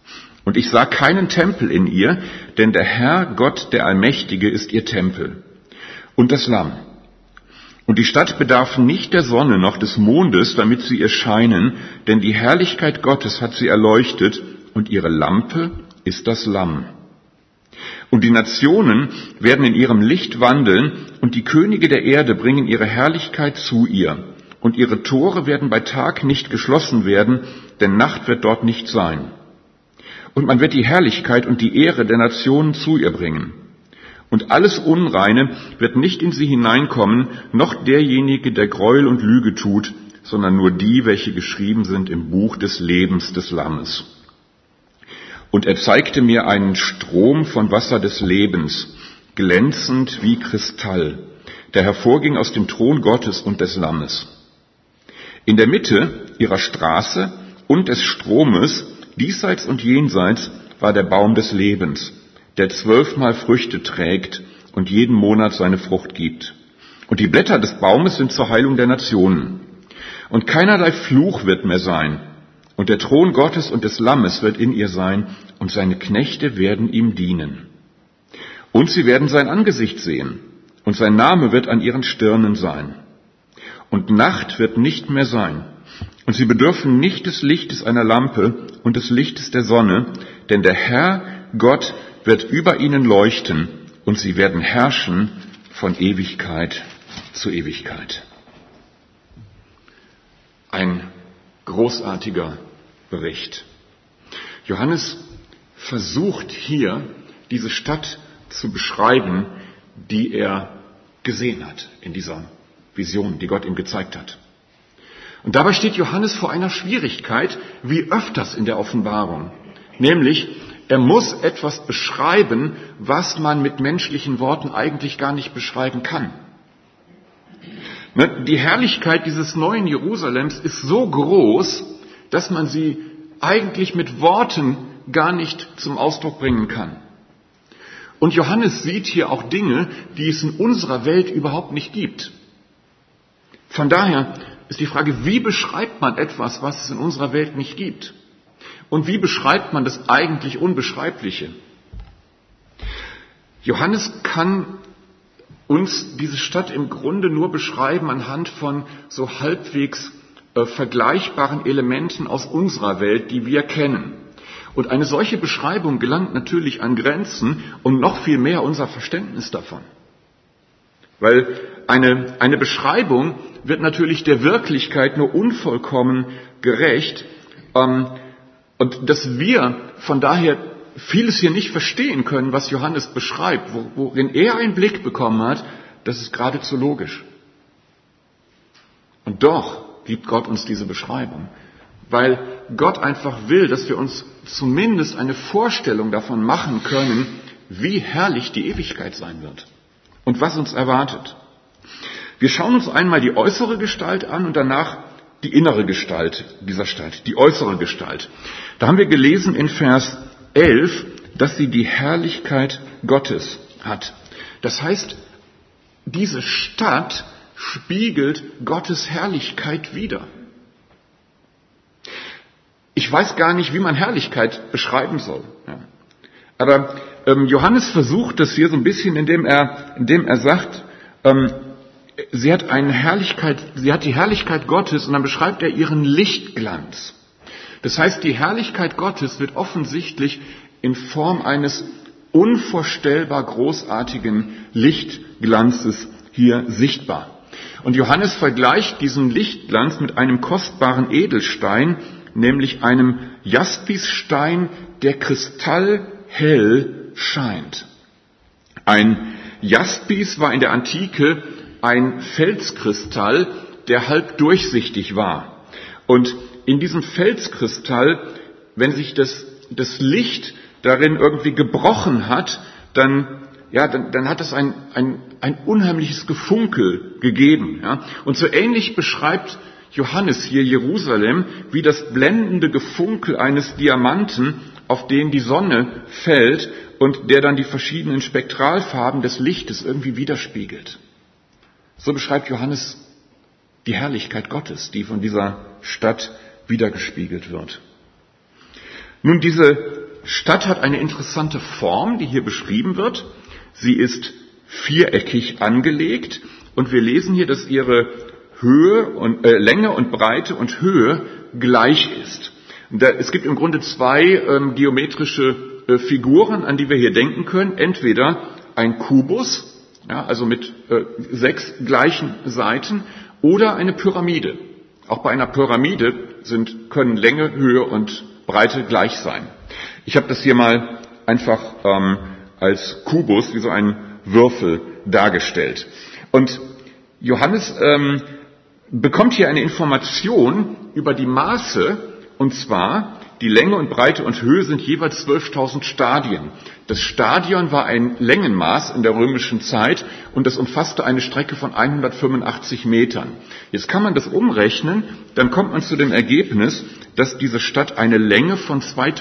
Und ich sah keinen Tempel in ihr, denn der Herr, Gott, der Allmächtige, ist ihr Tempel. Und das Lamm. Und die Stadt bedarf nicht der Sonne noch des Mondes, damit sie ihr scheinen, denn die Herrlichkeit Gottes hat sie erleuchtet, und ihre Lampe ist das Lamm. Und die Nationen werden in ihrem Licht wandeln, und die Könige der Erde bringen ihre Herrlichkeit zu ihr. Und ihre Tore werden bei Tag nicht geschlossen werden, denn Nacht wird dort nicht sein. Und man wird die Herrlichkeit und die Ehre der Nationen zu ihr bringen. Und alles Unreine wird nicht in sie hineinkommen, noch derjenige, der Gräuel und Lüge tut, sondern nur die, welche geschrieben sind im Buch des Lebens des Lammes. Und er zeigte mir einen Strom von Wasser des Lebens, glänzend wie Kristall, der hervorging aus dem Thron Gottes und des Lammes. In der Mitte ihrer Straße und des Stromes, diesseits und jenseits, war der Baum des Lebens, der 12-mal Früchte trägt und jeden Monat seine Frucht gibt. Und die Blätter des Baumes sind zur Heilung der Nationen. Und keinerlei Fluch wird mehr sein. Und der Thron Gottes und des Lammes wird in ihr sein, und seine Knechte werden ihm dienen. Und sie werden sein Angesicht sehen, und sein Name wird an ihren Stirnen sein. Und Nacht wird nicht mehr sein. Und sie bedürfen nicht des Lichtes einer Lampe und des Lichtes der Sonne, denn der Herr, Gott, wird über ihnen leuchten, und sie werden herrschen von Ewigkeit zu Ewigkeit. Ein großartiger Bericht. Johannes versucht hier, diese Stadt zu beschreiben, die er gesehen hat in dieser Vision, die Gott ihm gezeigt hat. Und dabei steht Johannes vor einer Schwierigkeit, wie öfters in der Offenbarung. Nämlich, er muss etwas beschreiben, was man mit menschlichen Worten eigentlich gar nicht beschreiben kann. Die Herrlichkeit dieses neuen Jerusalems ist so groß, dass man sie eigentlich mit Worten gar nicht zum Ausdruck bringen kann. Und Johannes sieht hier auch Dinge, die es in unserer Welt überhaupt nicht gibt. Von daher ist die Frage, wie beschreibt man etwas, was es in unserer Welt nicht gibt? Und wie beschreibt man das eigentlich Unbeschreibliche? Johannes kann uns diese Stadt im Grunde nur beschreiben anhand von so halbwegs vergleichbaren Elementen aus unserer Welt, die wir kennen. Und eine solche Beschreibung gelangt natürlich an Grenzen und noch viel mehr unser Verständnis davon. Weil eine Beschreibung wird natürlich der Wirklichkeit nur unvollkommen gerecht. Und dass wir von daher vieles hier nicht verstehen können, was Johannes beschreibt, worin er einen Blick bekommen hat, das ist geradezu logisch. Und doch gibt Gott uns diese Beschreibung, weil Gott einfach will, dass wir uns zumindest eine Vorstellung davon machen können, wie herrlich die Ewigkeit sein wird und was uns erwartet. Wir schauen uns einmal die äußere Gestalt an und danach die innere Gestalt dieser Stadt, die äußere Gestalt. Da haben wir gelesen in Vers 11, dass sie die Herrlichkeit Gottes hat. Das heißt, diese Stadt spiegelt Gottes Herrlichkeit wider. Ich weiß gar nicht, wie man Herrlichkeit beschreiben soll. Ja. Aber Johannes versucht das hier so ein bisschen, indem er sagt, sie hat die Herrlichkeit Gottes, und dann beschreibt er ihren Lichtglanz. Das heißt, die Herrlichkeit Gottes wird offensichtlich in Form eines unvorstellbar großartigen Lichtglanzes hier sichtbar. Und Johannes vergleicht diesen Lichtglanz mit einem kostbaren Edelstein, nämlich einem Jaspisstein, der kristallhell scheint. Ein Jaspis war in der Antike ein Felskristall, der halb durchsichtig war. Und in diesem Felskristall, wenn sich das Licht darin irgendwie gebrochen hat, dann hat es ein unheimliches Gefunkel gegeben. Ja? Und so ähnlich beschreibt Johannes hier Jerusalem wie das blendende Gefunkel eines Diamanten, auf den die Sonne fällt und der dann die verschiedenen Spektralfarben des Lichtes irgendwie widerspiegelt. So beschreibt Johannes die Herrlichkeit Gottes, die von dieser Stadt widergespiegelt wird. Nun, diese Stadt hat eine interessante Form, die hier beschrieben wird. Sie ist viereckig angelegt und wir lesen hier, dass ihre Länge und Breite und Höhe gleich ist. Es gibt im Grunde zwei geometrische Figuren, an die wir hier denken können. Entweder ein Kubus, ja, also mit 6 gleichen Seiten, oder eine Pyramide. Auch bei einer Pyramide können Länge, Höhe und Breite gleich sein. Ich habe das hier mal einfach als Kubus, wie so ein Würfel, dargestellt. Und Johannes bekommt hier eine Information über die Maße, und zwar die Länge und Breite und Höhe sind jeweils 12.000 Stadien. Das Stadion war ein Längenmaß in der römischen Zeit und das umfasste eine Strecke von 185 Metern. Jetzt kann man das umrechnen, dann kommt man zu dem Ergebnis, dass diese Stadt eine Länge von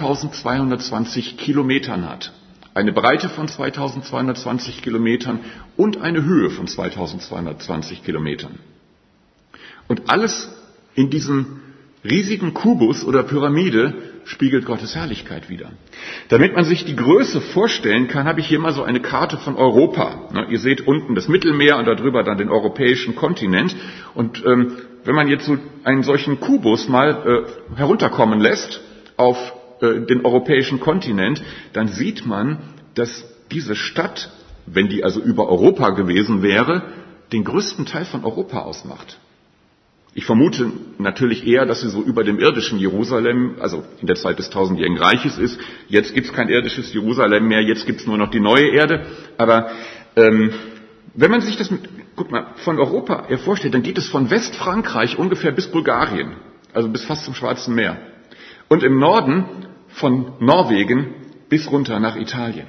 2.220 Kilometern hat, eine Breite von 2.220 Kilometern und eine Höhe von 2.220 Kilometern. Und alles in diesem riesigen Kubus oder Pyramide spiegelt Gottes Herrlichkeit wider. Damit man sich die Größe vorstellen kann, habe ich hier mal so eine Karte von Europa. Ihr seht unten das Mittelmeer und darüber dann den europäischen Kontinent. Und wenn man jetzt so einen solchen Kubus mal herunterkommen lässt auf den europäischen Kontinent, dann sieht man, dass diese Stadt, wenn die also über Europa gewesen wäre, den größten Teil von Europa ausmacht. Ich vermute natürlich eher, dass sie so über dem irdischen Jerusalem, also in der Zeit des tausendjährigen Reiches ist. Jetzt gibt es kein irdisches Jerusalem mehr, jetzt gibt es nur noch die neue Erde. Aber wenn man sich das von Europa her vorstellt, dann geht es von Westfrankreich ungefähr bis Bulgarien, also bis fast zum Schwarzen Meer. Und im Norden von Norwegen bis runter nach Italien.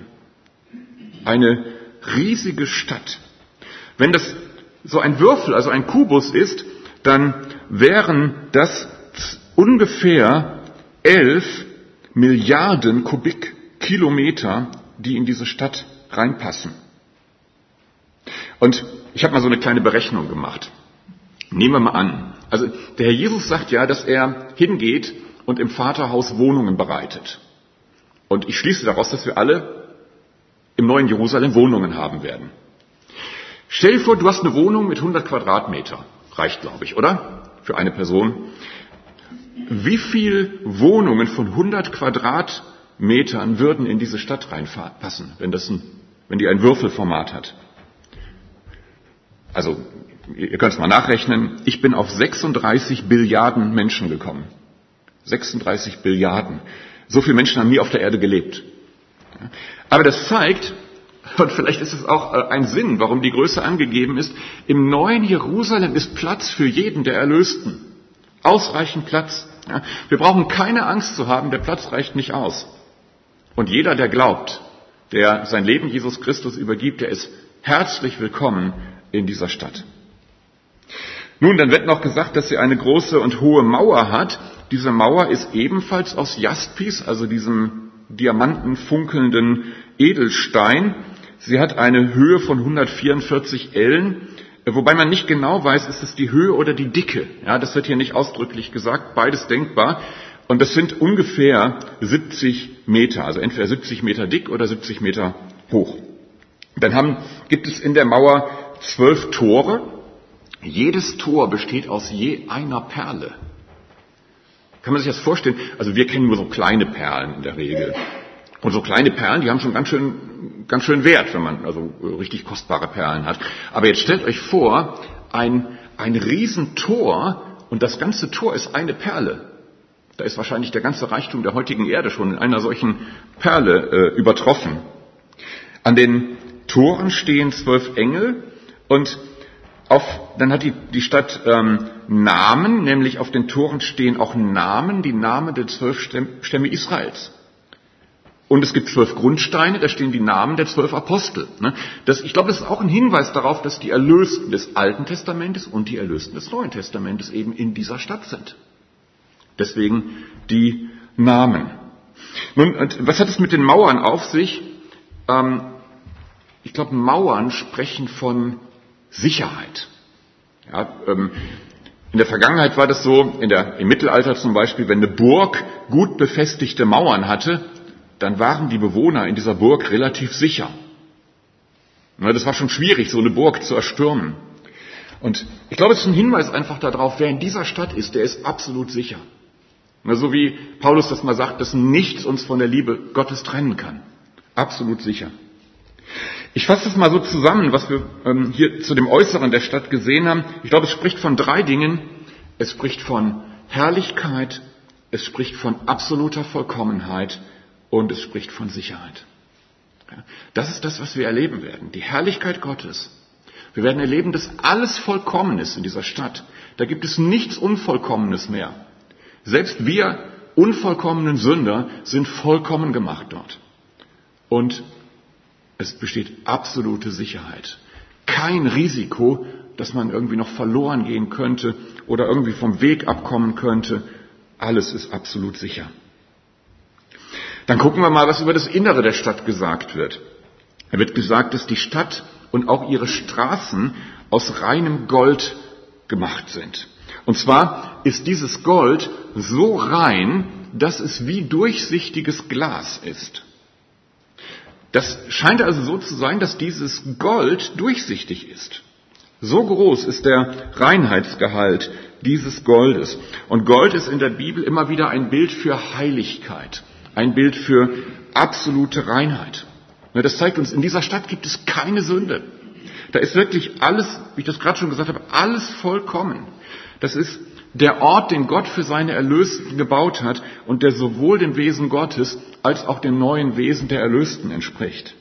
Eine riesige Stadt. Wenn das so ein Würfel, also ein Kubus ist, dann wären das ungefähr 11 Milliarden Kubikkilometer, die in diese Stadt reinpassen. Und ich habe mal so eine kleine Berechnung gemacht. Nehmen wir mal an, also der Herr Jesus sagt ja, dass er hingeht und im Vaterhaus Wohnungen bereitet. Und ich schließe daraus, dass wir alle im neuen Jerusalem Wohnungen haben werden. Stell dir vor, du hast eine Wohnung mit 100 Quadratmeter. Reicht, glaube ich, oder? Für eine Person. Wie viel Wohnungen von 100 Quadratmetern würden in diese Stadt reinpassen, wenn die ein Würfelformat hat? Also, ihr könnt es mal nachrechnen. Ich bin auf 36 Billiarden Menschen gekommen. 36 Billiarden. So viele Menschen haben nie auf der Erde gelebt. Aber das zeigt, und vielleicht ist es auch ein Sinn, warum die Größe angegeben ist, im neuen Jerusalem ist Platz für jeden der Erlösten. Ausreichend Platz. Ja, wir brauchen keine Angst zu haben, der Platz reicht nicht aus. Und jeder, der glaubt, der sein Leben Jesus Christus übergibt, der ist herzlich willkommen in dieser Stadt. Nun, dann wird noch gesagt, dass sie eine große und hohe Mauer hat. Diese Mauer ist ebenfalls aus Jaspis, also diesem diamantenfunkelnden Edelstein. Sie hat eine Höhe von 144 Ellen, wobei man nicht genau weiß, ist es die Höhe oder die Dicke. Ja, das wird hier nicht ausdrücklich gesagt, beides denkbar. Und das sind ungefähr 70 Meter, also entweder 70 Meter dick oder 70 Meter hoch. Dann gibt es in der Mauer 12 Tore. Jedes Tor besteht aus je einer Perle. Kann man sich das vorstellen? Also wir kennen nur so kleine Perlen in der Regel. Und so kleine Perlen, die haben schon ganz schön Wert, wenn man also richtig kostbare Perlen hat. Aber jetzt stellt euch vor, ein Riesentor und das ganze Tor ist eine Perle. Da ist wahrscheinlich der ganze Reichtum der heutigen Erde schon in einer solchen Perle übertroffen. An den Toren stehen 12 Engel und dann hat die Stadt Namen, nämlich auf den Toren stehen auch Namen, die Namen der 12 Stämme Israels. Und es gibt 12 Grundsteine, da stehen die Namen der 12 Apostel. Ich glaube, das ist auch ein Hinweis darauf, dass die Erlösten des Alten Testamentes und die Erlösten des Neuen Testamentes eben in dieser Stadt sind. Deswegen die Namen. Nun, was hat es mit den Mauern auf sich? Ich glaube, Mauern sprechen von Sicherheit. Ja, in der Vergangenheit war das so, im Mittelalter zum Beispiel, wenn eine Burg gut befestigte Mauern hatte, dann waren die Bewohner in dieser Burg relativ sicher. Das war schon schwierig, so eine Burg zu erstürmen. Und ich glaube, es ist ein Hinweis einfach darauf, wer in dieser Stadt ist, der ist absolut sicher. So wie Paulus das mal sagt, dass nichts uns von der Liebe Gottes trennen kann. Absolut sicher. Ich fasse das mal so zusammen, was wir hier zu dem Äußeren der Stadt gesehen haben. Ich glaube, es spricht von 3 Dingen. Es spricht von Herrlichkeit, es spricht von absoluter Vollkommenheit und es spricht von Sicherheit. Das ist das, was wir erleben werden. Die Herrlichkeit Gottes. Wir werden erleben, dass alles vollkommen ist in dieser Stadt. Da gibt es nichts Unvollkommenes mehr. Selbst wir unvollkommenen Sünder sind vollkommen gemacht dort. Und es besteht absolute Sicherheit. Kein Risiko, dass man irgendwie noch verloren gehen könnte oder irgendwie vom Weg abkommen könnte. Alles ist absolut sicher. Dann gucken wir mal, was über das Innere der Stadt gesagt wird. Da wird gesagt, dass die Stadt und auch ihre Straßen aus reinem Gold gemacht sind. Und zwar ist dieses Gold so rein, dass es wie durchsichtiges Glas ist. Das scheint also so zu sein, dass dieses Gold durchsichtig ist. So groß ist der Reinheitsgehalt dieses Goldes. Und Gold ist in der Bibel immer wieder ein Bild für Heiligkeit, ein Bild für absolute Reinheit. Das zeigt uns, in dieser Stadt gibt es keine Sünde. Da ist wirklich alles, wie ich das gerade schon gesagt habe, alles vollkommen. Das ist der Ort, den Gott für seine Erlösten gebaut hat und der sowohl dem Wesen Gottes als auch dem neuen Wesen der Erlösten entspricht.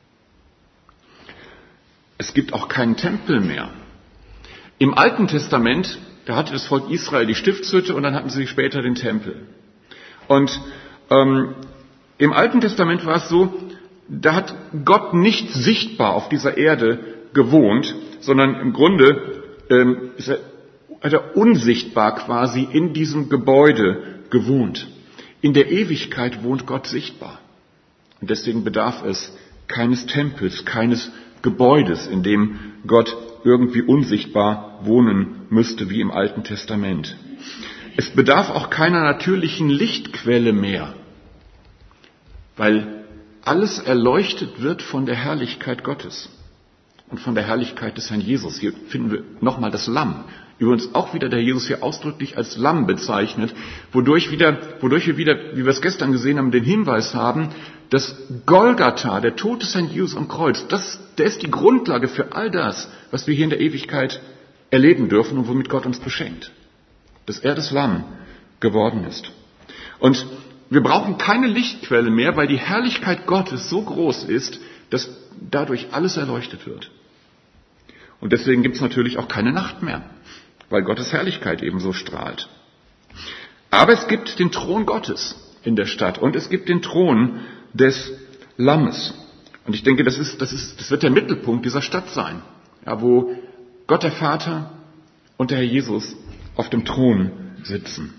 Es gibt auch keinen Tempel mehr. Im Alten Testament, da hatte das Volk Israel die Stiftshütte und dann hatten sie später den Tempel. Und im Alten Testament war es so, da hat Gott nicht sichtbar auf dieser Erde gewohnt, sondern im Grunde hat er unsichtbar quasi in diesem Gebäude gewohnt. In der Ewigkeit wohnt Gott sichtbar. Und deswegen bedarf es keines Tempels, keines Gebäudes, in dem Gott irgendwie unsichtbar wohnen müsste, wie im Alten Testament. Es bedarf auch keiner natürlichen Lichtquelle mehr, weil alles erleuchtet wird von der Herrlichkeit Gottes und von der Herrlichkeit des Herrn Jesus. Hier finden wir nochmal das Lamm. Übrigens auch wieder der Jesus hier ausdrücklich als Lamm bezeichnet, wodurch wir wieder, wie wir es gestern gesehen haben, den Hinweis haben, dass Golgatha, der Tod des Herrn Jesus am Kreuz, der ist die Grundlage für all das, was wir hier in der Ewigkeit erleben dürfen und womit Gott uns beschenkt. Dass er das Lamm geworden ist. Und wir brauchen keine Lichtquelle mehr, weil die Herrlichkeit Gottes so groß ist, dass dadurch alles erleuchtet wird. Und deswegen gibt es natürlich auch keine Nacht mehr, weil Gottes Herrlichkeit ebenso strahlt. Aber es gibt den Thron Gottes in der Stadt und es gibt den Thron des Lammes. Und ich denke, das wird der Mittelpunkt dieser Stadt sein, ja, wo Gott der Vater und der Herr Jesus auf dem Thron sitzen.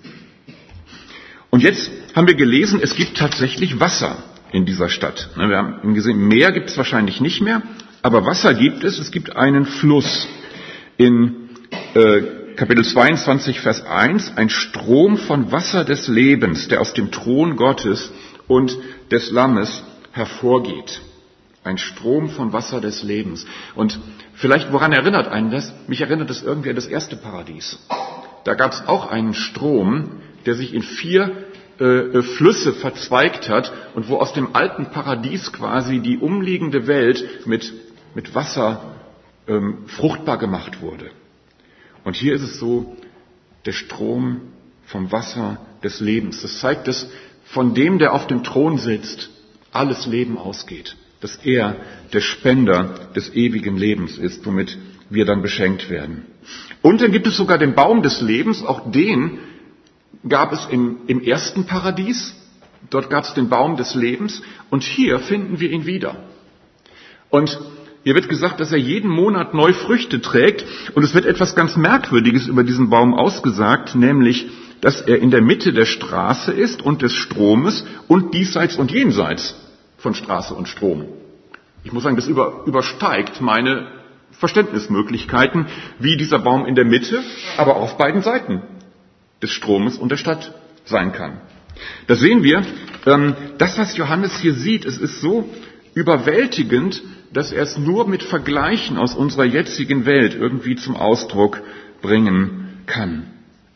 Und jetzt haben wir gelesen, es gibt tatsächlich Wasser in dieser Stadt. Wir haben gesehen, Meer gibt es wahrscheinlich nicht mehr, aber Wasser gibt es. Es gibt einen Fluss in Kapitel 22, Vers 1, ein Strom von Wasser des Lebens, der aus dem Thron Gottes und des Lammes hervorgeht. Ein Strom von Wasser des Lebens. Und vielleicht, woran erinnert einen das? Mich erinnert das irgendwie an das erste Paradies. Da gab es auch einen Strom, der sich in 4 Flüsse verzweigt hat und wo aus dem alten Paradies quasi die umliegende Welt mit Wasser fruchtbar gemacht wurde. Und hier ist es so, der Strom vom Wasser des Lebens. Das zeigt, dass von dem, der auf dem Thron sitzt, alles Leben ausgeht. Dass er der Spender des ewigen Lebens ist, womit wir dann beschenkt werden. Und dann gibt es sogar den Baum des Lebens, auch den gab es im ersten Paradies. Dort gab es den Baum des Lebens und hier finden wir ihn wieder. Und hier wird gesagt, dass er jeden Monat neu Früchte trägt und es wird etwas ganz Merkwürdiges über diesen Baum ausgesagt, nämlich, dass er in der Mitte der Straße ist und des Stromes und diesseits und jenseits von Straße und Strom. Ich muss sagen, das übersteigt meine Verständnismöglichkeiten, wie dieser Baum in der Mitte, aber auf beiden Seiten des Stromes und der Stadt sein kann. Das sehen wir das, was Johannes hier sieht, es ist so überwältigend, dass er es nur mit Vergleichen aus unserer jetzigen Welt irgendwie zum Ausdruck bringen kann.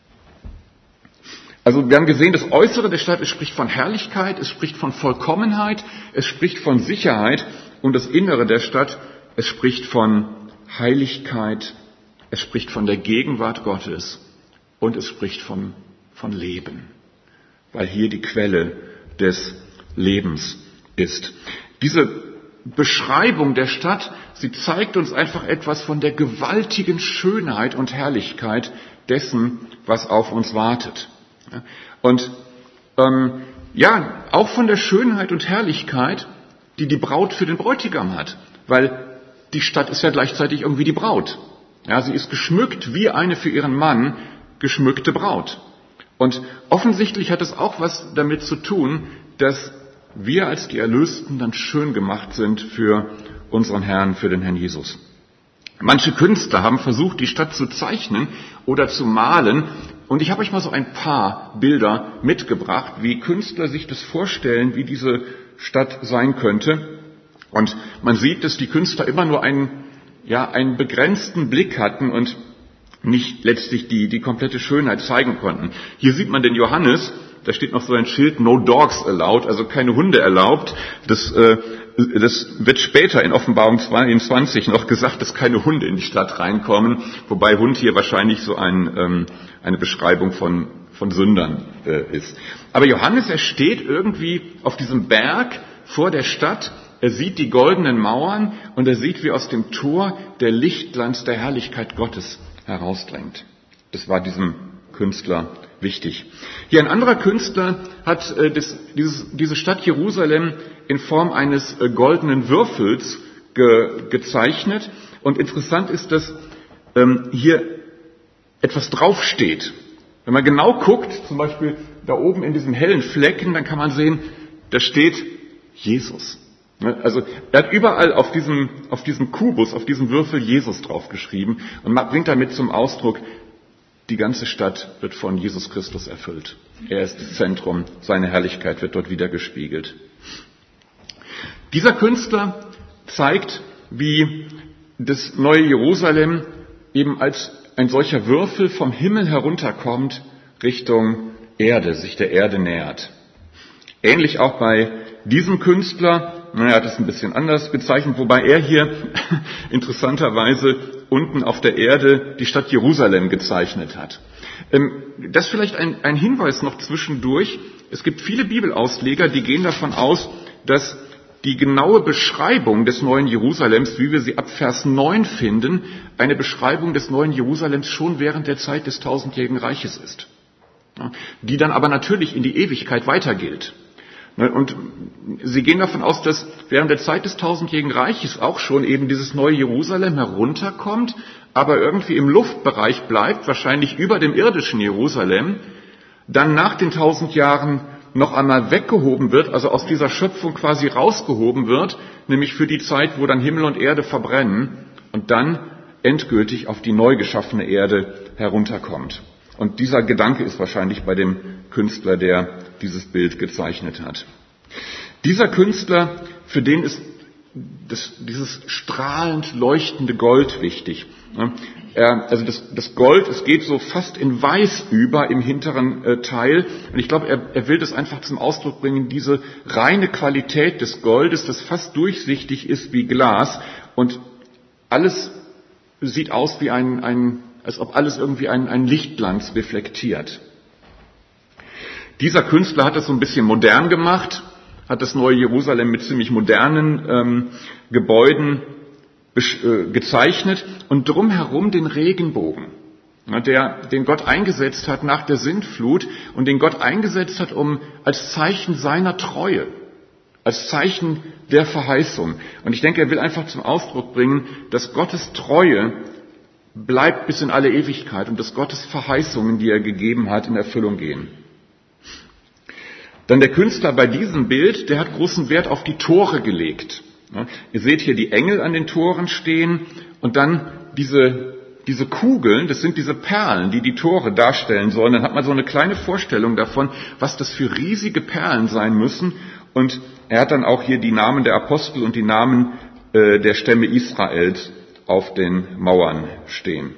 Also wir haben gesehen, das Äußere der Stadt, es spricht von Herrlichkeit, es spricht von Vollkommenheit, es spricht von Sicherheit, und das Innere der Stadt, es spricht von Heiligkeit, es spricht von der Gegenwart Gottes und es spricht von Leben, weil hier die Quelle des Lebens ist. Diese Beschreibung der Stadt, sie zeigt uns einfach etwas von der gewaltigen Schönheit und Herrlichkeit dessen, was auf uns wartet. Und auch von der Schönheit und Herrlichkeit, die die Braut für den Bräutigam hat, weil die Stadt ist ja gleichzeitig irgendwie die Braut. Ja, sie ist geschmückt wie eine für ihren Mann geschmückte Braut. Und offensichtlich hat es auch was damit zu tun, dass wir als die Erlösten dann schön gemacht sind für unseren Herrn, für den Herrn Jesus. Manche Künstler haben versucht, die Stadt zu zeichnen oder zu malen. Und ich habe euch mal so ein paar Bilder mitgebracht, wie Künstler sich das vorstellen, wie diese Stadt sein könnte. Und man sieht, dass die Künstler immer nur einen begrenzten Blick hatten und nicht letztlich die komplette Schönheit zeigen konnten. Hier sieht man den Johannes, da steht noch so ein Schild, no dogs allowed, also keine Hunde erlaubt. Das wird später in Offenbarung 22 noch gesagt, dass keine Hunde in die Stadt reinkommen, wobei Hund hier wahrscheinlich so eine Beschreibung von Sündern ist. Aber Johannes, er steht irgendwie auf diesem Berg vor der Stadt, er sieht die goldenen Mauern und er sieht, wie aus dem Tor der Lichtglanz der Herrlichkeit Gottes herausdrängt. Das war diesem Künstler wichtig. Hier ein anderer Künstler hat diese Stadt Jerusalem in Form eines goldenen Würfels gezeichnet. Und interessant ist, dass hier etwas draufsteht. Wenn man genau guckt, zum Beispiel da oben in diesen hellen Flecken, dann kann man sehen, da steht Jesus. Also er hat überall auf diesem Kubus, auf diesem Würfel Jesus draufgeschrieben und bringt damit zum Ausdruck, die ganze Stadt wird von Jesus Christus erfüllt. Er ist das Zentrum, seine Herrlichkeit wird dort widergespiegelt. Dieser Künstler zeigt, wie das neue Jerusalem eben als ein solcher Würfel vom Himmel herunterkommt Richtung Erde, sich der Erde nähert. Ähnlich auch bei diesem Künstler, er hat es ein bisschen anders gezeichnet, wobei er hier interessanterweise unten auf der Erde die Stadt Jerusalem gezeichnet hat. Das vielleicht ein Hinweis noch zwischendurch. Es gibt viele Bibelausleger, die gehen davon aus, dass die genaue Beschreibung des neuen Jerusalems, wie wir sie ab Vers 9 finden, eine Beschreibung des neuen Jerusalems schon während der Zeit des tausendjährigen Reiches ist, die dann aber natürlich in die Ewigkeit weitergilt. Und sie gehen davon aus, dass während der Zeit des tausendjährigen Reiches auch schon eben dieses neue Jerusalem herunterkommt, aber irgendwie im Luftbereich bleibt, wahrscheinlich über dem irdischen Jerusalem, dann nach den 1000 Jahren noch einmal weggehoben wird, also aus dieser Schöpfung quasi rausgehoben wird, nämlich für die Zeit, wo dann Himmel und Erde verbrennen und dann endgültig auf die neu geschaffene Erde herunterkommt. Und dieser Gedanke ist wahrscheinlich bei dem Künstler, der dieses Bild gezeichnet hat. Dieser Künstler, für den ist dieses strahlend leuchtende Gold wichtig. Also das Gold, es geht so fast in Weiß über im hinteren Teil. Und ich glaube, er will das einfach zum Ausdruck bringen, diese reine Qualität des Goldes, das fast durchsichtig ist wie Glas. Und alles sieht aus wie als ob alles irgendwie einen Lichtglanz reflektiert. Dieser Künstler hat das so ein bisschen modern gemacht, hat das neue Jerusalem mit ziemlich modernen Gebäuden gezeichnet und drumherum den Regenbogen, den Gott eingesetzt hat nach der Sintflut und den Gott eingesetzt hat, als Zeichen seiner Treue, als Zeichen der Verheißung. Und ich denke, er will einfach zum Ausdruck bringen, dass Gottes Treue bleibt bis in alle Ewigkeit und dass Gottes Verheißungen, die er gegeben hat, in Erfüllung gehen. Dann der Künstler bei diesem Bild, der hat großen Wert auf die Tore gelegt. Ihr seht hier die Engel an den Toren stehen und dann diese diese Kugeln, das sind diese Perlen, die die Tore darstellen sollen, dann hat man so eine kleine Vorstellung davon, was das für riesige Perlen sein müssen. Und er hat dann auch hier die Namen der Apostel und die Namen der Stämme Israels auf den Mauern stehen.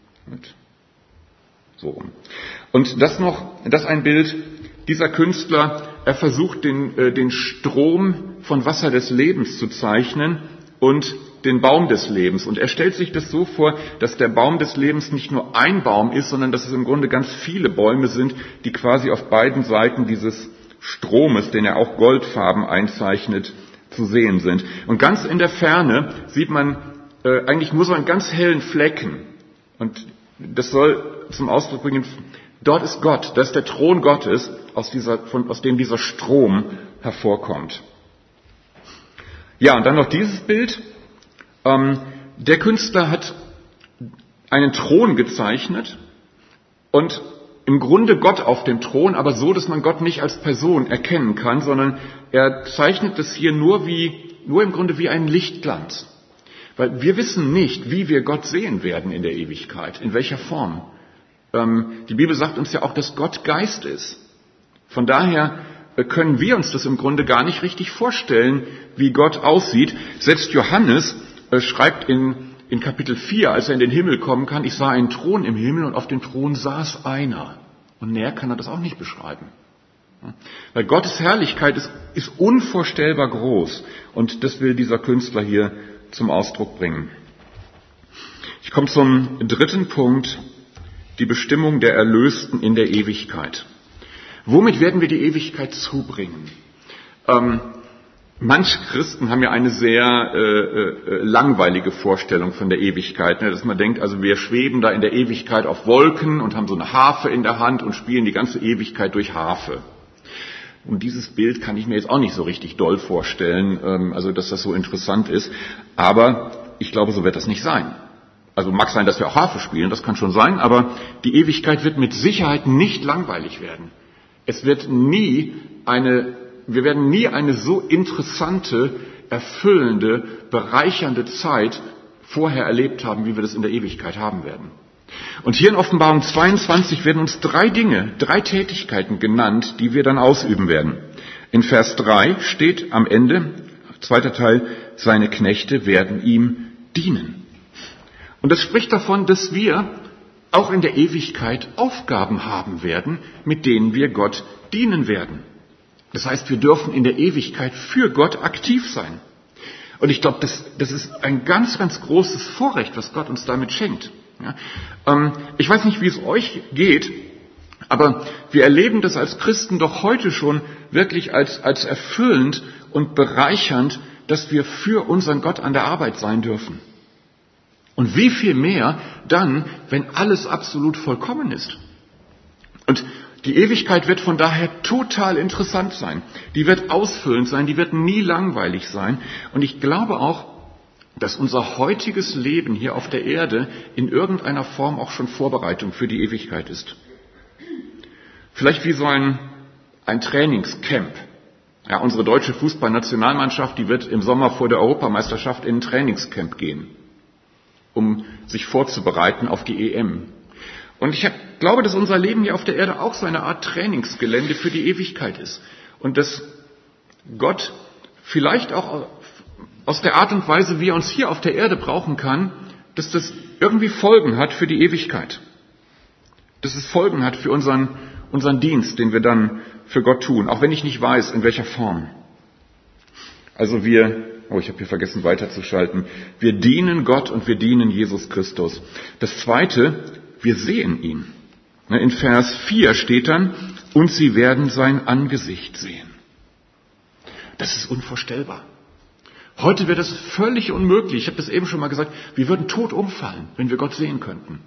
So. Und das ein Bild, dieser Künstler, er versucht den Strom von Wasser des Lebens zu zeichnen und den Baum des Lebens. Und er stellt sich das so vor, dass der Baum des Lebens nicht nur ein Baum ist, sondern dass es im Grunde ganz viele Bäume sind, die quasi auf beiden Seiten dieses Stromes, den er auch goldfarben einzeichnet, zu sehen sind. Und ganz in der Ferne sieht man eigentlich nur so einen ganz hellen Flecken. Und das soll zum Ausdruck bringen, dort ist Gott, das ist der Thron Gottes, aus dem dieser Strom hervorkommt. Ja, und dann noch dieses Bild. Der Künstler hat einen Thron gezeichnet und im Grunde Gott auf dem Thron, aber so, dass man Gott nicht als Person erkennen kann, sondern er zeichnet es hier nur im Grunde wie einen Lichtglanz. Weil wir wissen nicht, wie wir Gott sehen werden in der Ewigkeit, in welcher Form. Die Bibel sagt uns ja auch, dass Gott Geist ist. Von daher können wir uns das im Grunde gar nicht richtig vorstellen, wie Gott aussieht. Selbst Johannes schreibt in Kapitel 4, als er in den Himmel kommen kann, ich sah einen Thron im Himmel und auf dem Thron saß einer. Und näher kann er das auch nicht beschreiben. Weil Gottes Herrlichkeit ist unvorstellbar groß. Und das will dieser Künstler hier zum Ausdruck bringen. Ich komme zum dritten Punkt, die Bestimmung der Erlösten in der Ewigkeit. Womit werden wir die Ewigkeit zubringen? Manche Christen haben ja eine sehr langweilige Vorstellung von der Ewigkeit, dass man denkt, also wir schweben da in der Ewigkeit auf Wolken und haben so eine Harfe in der Hand und spielen die ganze Ewigkeit durch Harfe. Und dieses Bild kann ich mir jetzt auch nicht so richtig doll vorstellen, also dass das so interessant ist. Aber ich glaube, so wird das nicht sein. Also mag sein, dass wir auch Harfe spielen, das kann schon sein, aber die Ewigkeit wird mit Sicherheit nicht langweilig werden. Wir werden nie eine so interessante, erfüllende, bereichernde Zeit vorher erlebt haben, wie wir das in der Ewigkeit haben werden. Und hier in Offenbarung 22 werden uns 3 Tätigkeiten genannt, die wir dann ausüben werden. In Vers 3 steht am Ende, zweiter Teil, seine Knechte werden ihm dienen. Und das spricht davon, dass wir auch in der Ewigkeit Aufgaben haben werden, mit denen wir Gott dienen werden. Das heißt, wir dürfen in der Ewigkeit für Gott aktiv sein. Und ich glaube, das ist ein ganz, ganz großes Vorrecht, was Gott uns damit schenkt. Ja? Ich weiß nicht, wie es euch geht, aber wir erleben das als Christen doch heute schon wirklich als erfüllend und bereichernd, dass wir für unseren Gott an der Arbeit sein dürfen. Und wie viel mehr dann, wenn alles absolut vollkommen ist. Und die Ewigkeit wird von daher total interessant sein. Die wird ausfüllend sein, die wird nie langweilig sein. Und ich glaube auch, dass unser heutiges Leben hier auf der Erde in irgendeiner Form auch schon Vorbereitung für die Ewigkeit ist. Vielleicht wie so ein Trainingscamp. Ja, unsere deutsche Fußballnationalmannschaft, die wird im Sommer vor der Europameisterschaft in ein Trainingscamp gehen, um sich vorzubereiten auf die EM. Und ich glaube, dass unser Leben hier auf der Erde auch so eine Art Trainingsgelände für die Ewigkeit ist. Und dass Gott vielleicht auch aus der Art und Weise, wie er uns hier auf der Erde brauchen kann, dass das irgendwie Folgen hat für die Ewigkeit. Dass es Folgen hat für unseren Dienst, den wir dann für Gott tun, auch wenn ich nicht weiß, in welcher Form. Also ich habe hier vergessen weiterzuschalten. Wir dienen Gott und wir dienen Jesus Christus. Das Zweite, wir sehen ihn. In Vers 4 steht dann, und sie werden sein Angesicht sehen. Das ist unvorstellbar. Heute wäre das völlig unmöglich. Ich habe das eben schon mal gesagt, wir würden tot umfallen, wenn wir Gott sehen könnten.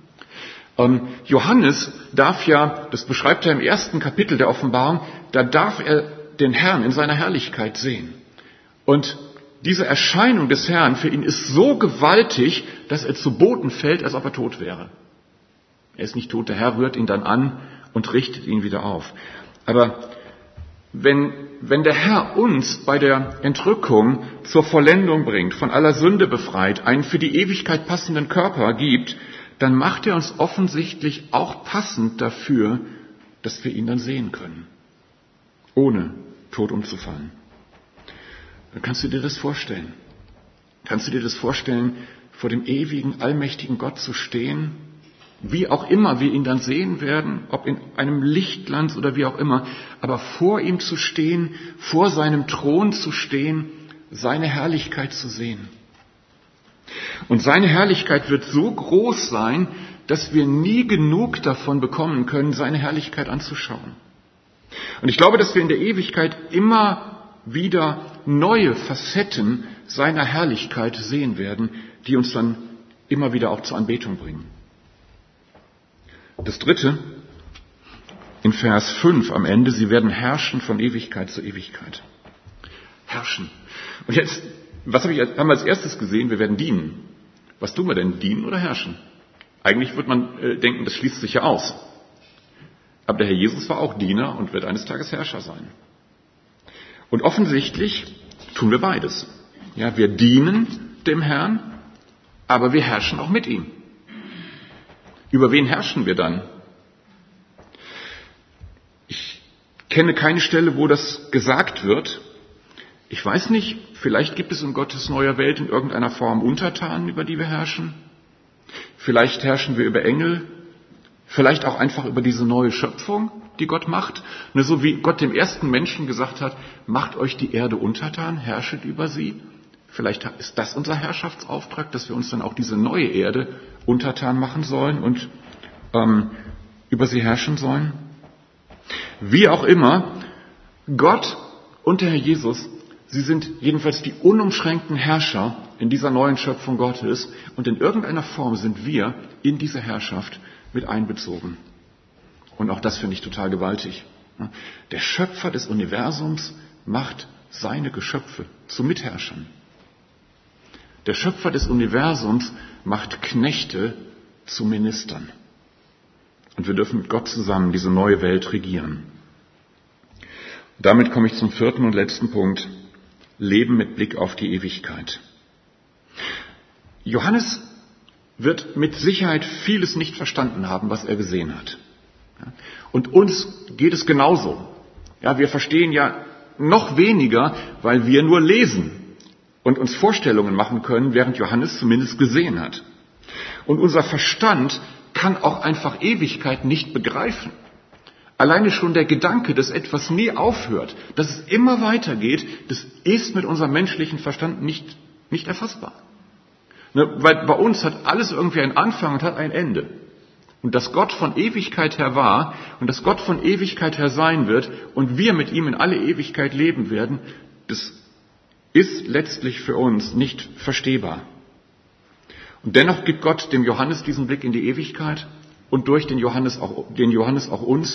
Johannes darf ja, das beschreibt er im 1. Kapitel der Offenbarung, da darf er den Herrn in seiner Herrlichkeit sehen. Und diese Erscheinung des Herrn für ihn ist so gewaltig, dass er zu Boden fällt, als ob er tot wäre. Er ist nicht tot, der Herr rührt ihn dann an und richtet ihn wieder auf. Aber wenn der Herr uns bei der Entrückung zur Vollendung bringt, von aller Sünde befreit, einen für die Ewigkeit passenden Körper gibt, dann macht er uns offensichtlich auch passend dafür, dass wir ihn dann sehen können, ohne tot umzufallen. Kannst du dir das vorstellen? Kannst du dir das vorstellen, vor dem ewigen, allmächtigen Gott zu stehen? Wie auch immer wir ihn dann sehen werden, ob in einem Lichtglanz oder wie auch immer, aber vor ihm zu stehen, vor seinem Thron zu stehen, seine Herrlichkeit zu sehen. Und seine Herrlichkeit wird so groß sein, dass wir nie genug davon bekommen können, seine Herrlichkeit anzuschauen. Und ich glaube, dass wir in der Ewigkeit immer wieder neue Facetten seiner Herrlichkeit sehen werden, die uns dann immer wieder auch zur Anbetung bringen. Das Dritte, in Vers 5 am Ende, sie werden herrschen von Ewigkeit zu Ewigkeit. Herrschen. Und jetzt, haben wir als erstes gesehen? Wir werden dienen. Was tun wir denn? Dienen oder herrschen? Eigentlich wird man denken, das schließt sich ja aus. Aber der Herr Jesus war auch Diener und wird eines Tages Herrscher sein. Und offensichtlich tun wir beides. Ja, wir dienen dem Herrn, aber wir herrschen auch mit ihm. Über wen herrschen wir dann? Ich kenne keine Stelle, wo das gesagt wird. Ich weiß nicht, vielleicht gibt es in Gottes neuer Welt in irgendeiner Form Untertanen, über die wir herrschen. Vielleicht herrschen wir über Engel. Vielleicht auch einfach über diese neue Schöpfung, die Gott macht. So wie Gott dem ersten Menschen gesagt hat, macht euch die Erde untertan, herrschet über sie. Vielleicht ist das unser Herrschaftsauftrag, dass wir uns dann auch diese neue Erde untertan machen sollen und über sie herrschen sollen. Wie auch immer, Gott und der Herr Jesus, sie sind jedenfalls die unumschränkten Herrscher in dieser neuen Schöpfung Gottes und in irgendeiner Form sind wir in diese Herrschaft mit einbezogen. Und auch das finde ich total gewaltig. Der Schöpfer des Universums macht seine Geschöpfe zu Mitherrschern. Der Schöpfer des Universums macht Knechte zu Ministern. Und wir dürfen mit Gott zusammen diese neue Welt regieren. Damit komme ich zum vierten und letzten Punkt. Leben mit Blick auf die Ewigkeit. Johannes wird mit Sicherheit vieles nicht verstanden haben, was er gesehen hat. Und uns geht es genauso. Ja, wir verstehen ja noch weniger, weil wir nur lesen und uns Vorstellungen machen können, während Johannes zumindest gesehen hat. Und unser Verstand kann auch einfach Ewigkeit nicht begreifen. Alleine schon der Gedanke, dass etwas nie aufhört, dass es immer weitergeht, das ist mit unserem menschlichen Verstand nicht erfassbar. Weil bei uns hat alles irgendwie einen Anfang und hat ein Ende. Und dass Gott von Ewigkeit her war und dass Gott von Ewigkeit her sein wird und wir mit ihm in alle Ewigkeit leben werden, das ist letztlich für uns nicht verstehbar. Und dennoch gibt Gott dem Johannes diesen Blick in die Ewigkeit und durch den Johannes auch uns.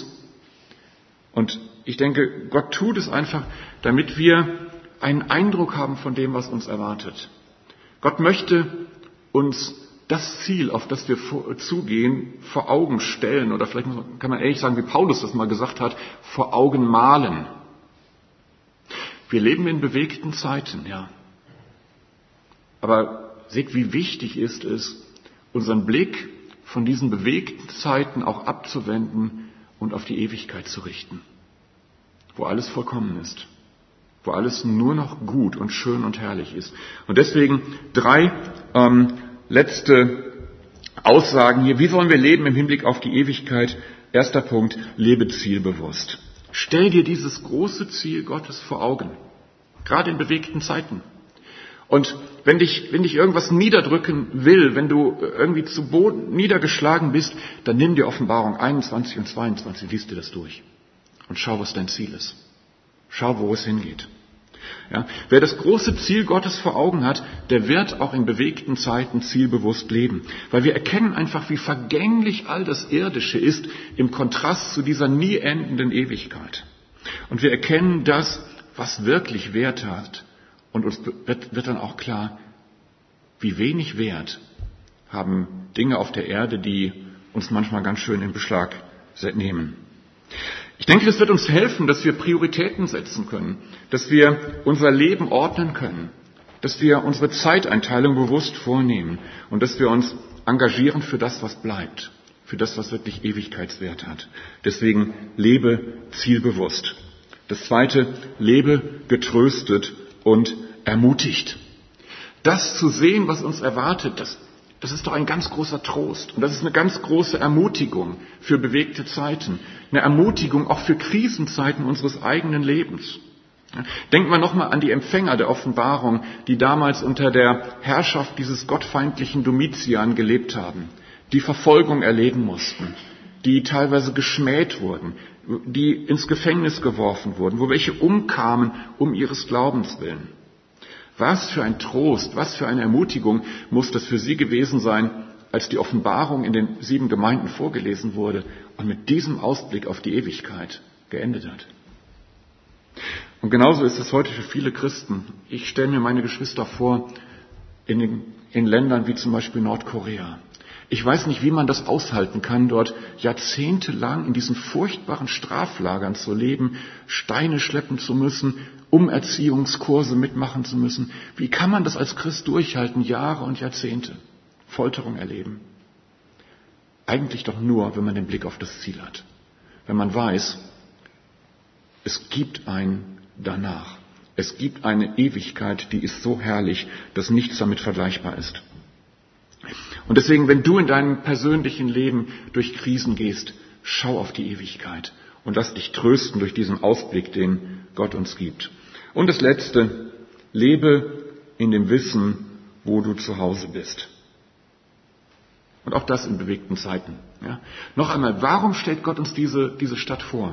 Und ich denke, Gott tut es einfach, damit wir einen Eindruck haben von dem, was uns erwartet. Gott möchte uns das Ziel, auf das wir zugehen, vor Augen stellen oder vielleicht kann man ehrlich sagen, wie Paulus das mal gesagt hat, vor Augen malen. Wir leben in bewegten Zeiten, ja. Aber seht, wie wichtig ist es, unseren Blick von diesen bewegten Zeiten auch abzuwenden und auf die Ewigkeit zu richten, wo alles vollkommen ist, wo alles nur noch gut und schön und herrlich ist. Und deswegen 3 letzte Aussagen hier. Wie sollen wir leben im Hinblick auf die Ewigkeit? Erster Punkt, lebe zielbewusst. Stell dir dieses große Ziel Gottes vor Augen, gerade in bewegten Zeiten. Und wenn dich irgendwas niederdrücken will, wenn du irgendwie zu Boden niedergeschlagen bist, dann nimm dir Offenbarung 21 und 22, liest dir das durch und schau, was dein Ziel ist. Schau, wo es hingeht. Ja, wer das große Ziel Gottes vor Augen hat, der wird auch in bewegten Zeiten zielbewusst leben. Weil wir erkennen einfach, wie vergänglich all das Irdische ist im Kontrast zu dieser nie endenden Ewigkeit. Und wir erkennen das, was wirklich Wert hat. Und uns wird dann auch klar, wie wenig Wert haben Dinge auf der Erde, die uns manchmal ganz schön in Beschlag nehmen. Ich denke, das wird uns helfen, dass wir Prioritäten setzen können, dass wir unser Leben ordnen können, dass wir unsere Zeiteinteilung bewusst vornehmen und dass wir uns engagieren für das, was bleibt, für das, was wirklich Ewigkeitswert hat. Deswegen lebe zielbewusst. Das zweite, lebe getröstet und ermutigt. Das zu sehen, was uns erwartet, das ist doch ein ganz großer Trost. Und das ist eine ganz große Ermutigung für bewegte Zeiten. Eine Ermutigung auch für Krisenzeiten unseres eigenen Lebens. Denken wir nochmal an die Empfänger der Offenbarung, die damals unter der Herrschaft dieses gottfeindlichen Domitian gelebt haben, die Verfolgung erleben mussten, die teilweise geschmäht wurden, die ins Gefängnis geworfen wurden, wo welche umkamen um ihres Glaubens willen. Was für ein Trost, was für eine Ermutigung muss das für sie gewesen sein, als die Offenbarung in den 7 Gemeinden vorgelesen wurde und mit diesem Ausblick auf die Ewigkeit geendet hat. Und genauso ist es heute für viele Christen. Ich stelle mir meine Geschwister vor in Ländern wie zum Beispiel Nordkorea. Ich weiß nicht, wie man das aushalten kann, dort jahrzehntelang in diesen furchtbaren Straflagern zu leben, Steine schleppen zu müssen, Umerziehungskurse mitmachen zu müssen. Wie kann man das als Christ durchhalten, Jahre und Jahrzehnte? Folterung erleben. Eigentlich doch nur, wenn man den Blick auf das Ziel hat. Wenn man weiß, es gibt ein Danach. Es gibt eine Ewigkeit, die ist so herrlich, dass nichts damit vergleichbar ist. Und deswegen, wenn du in deinem persönlichen Leben durch Krisen gehst, schau auf die Ewigkeit und lass dich trösten durch diesen Ausblick, den Gott uns gibt. Und das Letzte, lebe in dem Wissen, wo du zu Hause bist. Und auch das in bewegten Zeiten. Ja. Noch einmal, warum stellt Gott uns diese Stadt vor?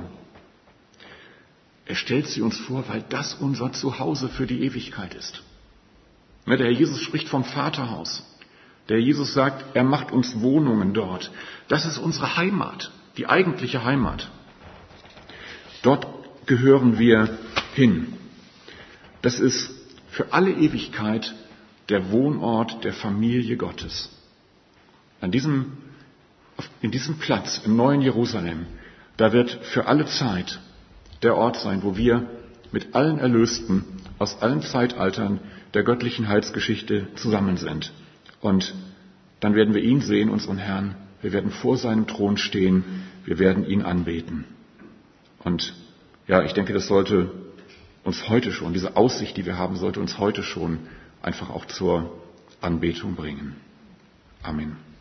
Er stellt sie uns vor, weil das unser Zuhause für die Ewigkeit ist. Der Herr Jesus spricht vom Vaterhaus. Der Herr Jesus sagt, er macht uns Wohnungen dort. Das ist unsere Heimat, die eigentliche Heimat. Dort gehören wir hin. Das ist für alle Ewigkeit der Wohnort der Familie Gottes. In diesem Platz im neuen Jerusalem, da wird für alle Zeit der Ort sein, wo wir mit allen Erlösten aus allen Zeitaltern der göttlichen Heilsgeschichte zusammen sind. Und dann werden wir ihn sehen, unseren Herrn. Wir werden vor seinem Thron stehen. Wir werden ihn anbeten. Und ja, ich denke, das sollte uns heute schon, diese Aussicht, die wir haben, sollte uns heute schon einfach auch zur Anbetung bringen. Amen.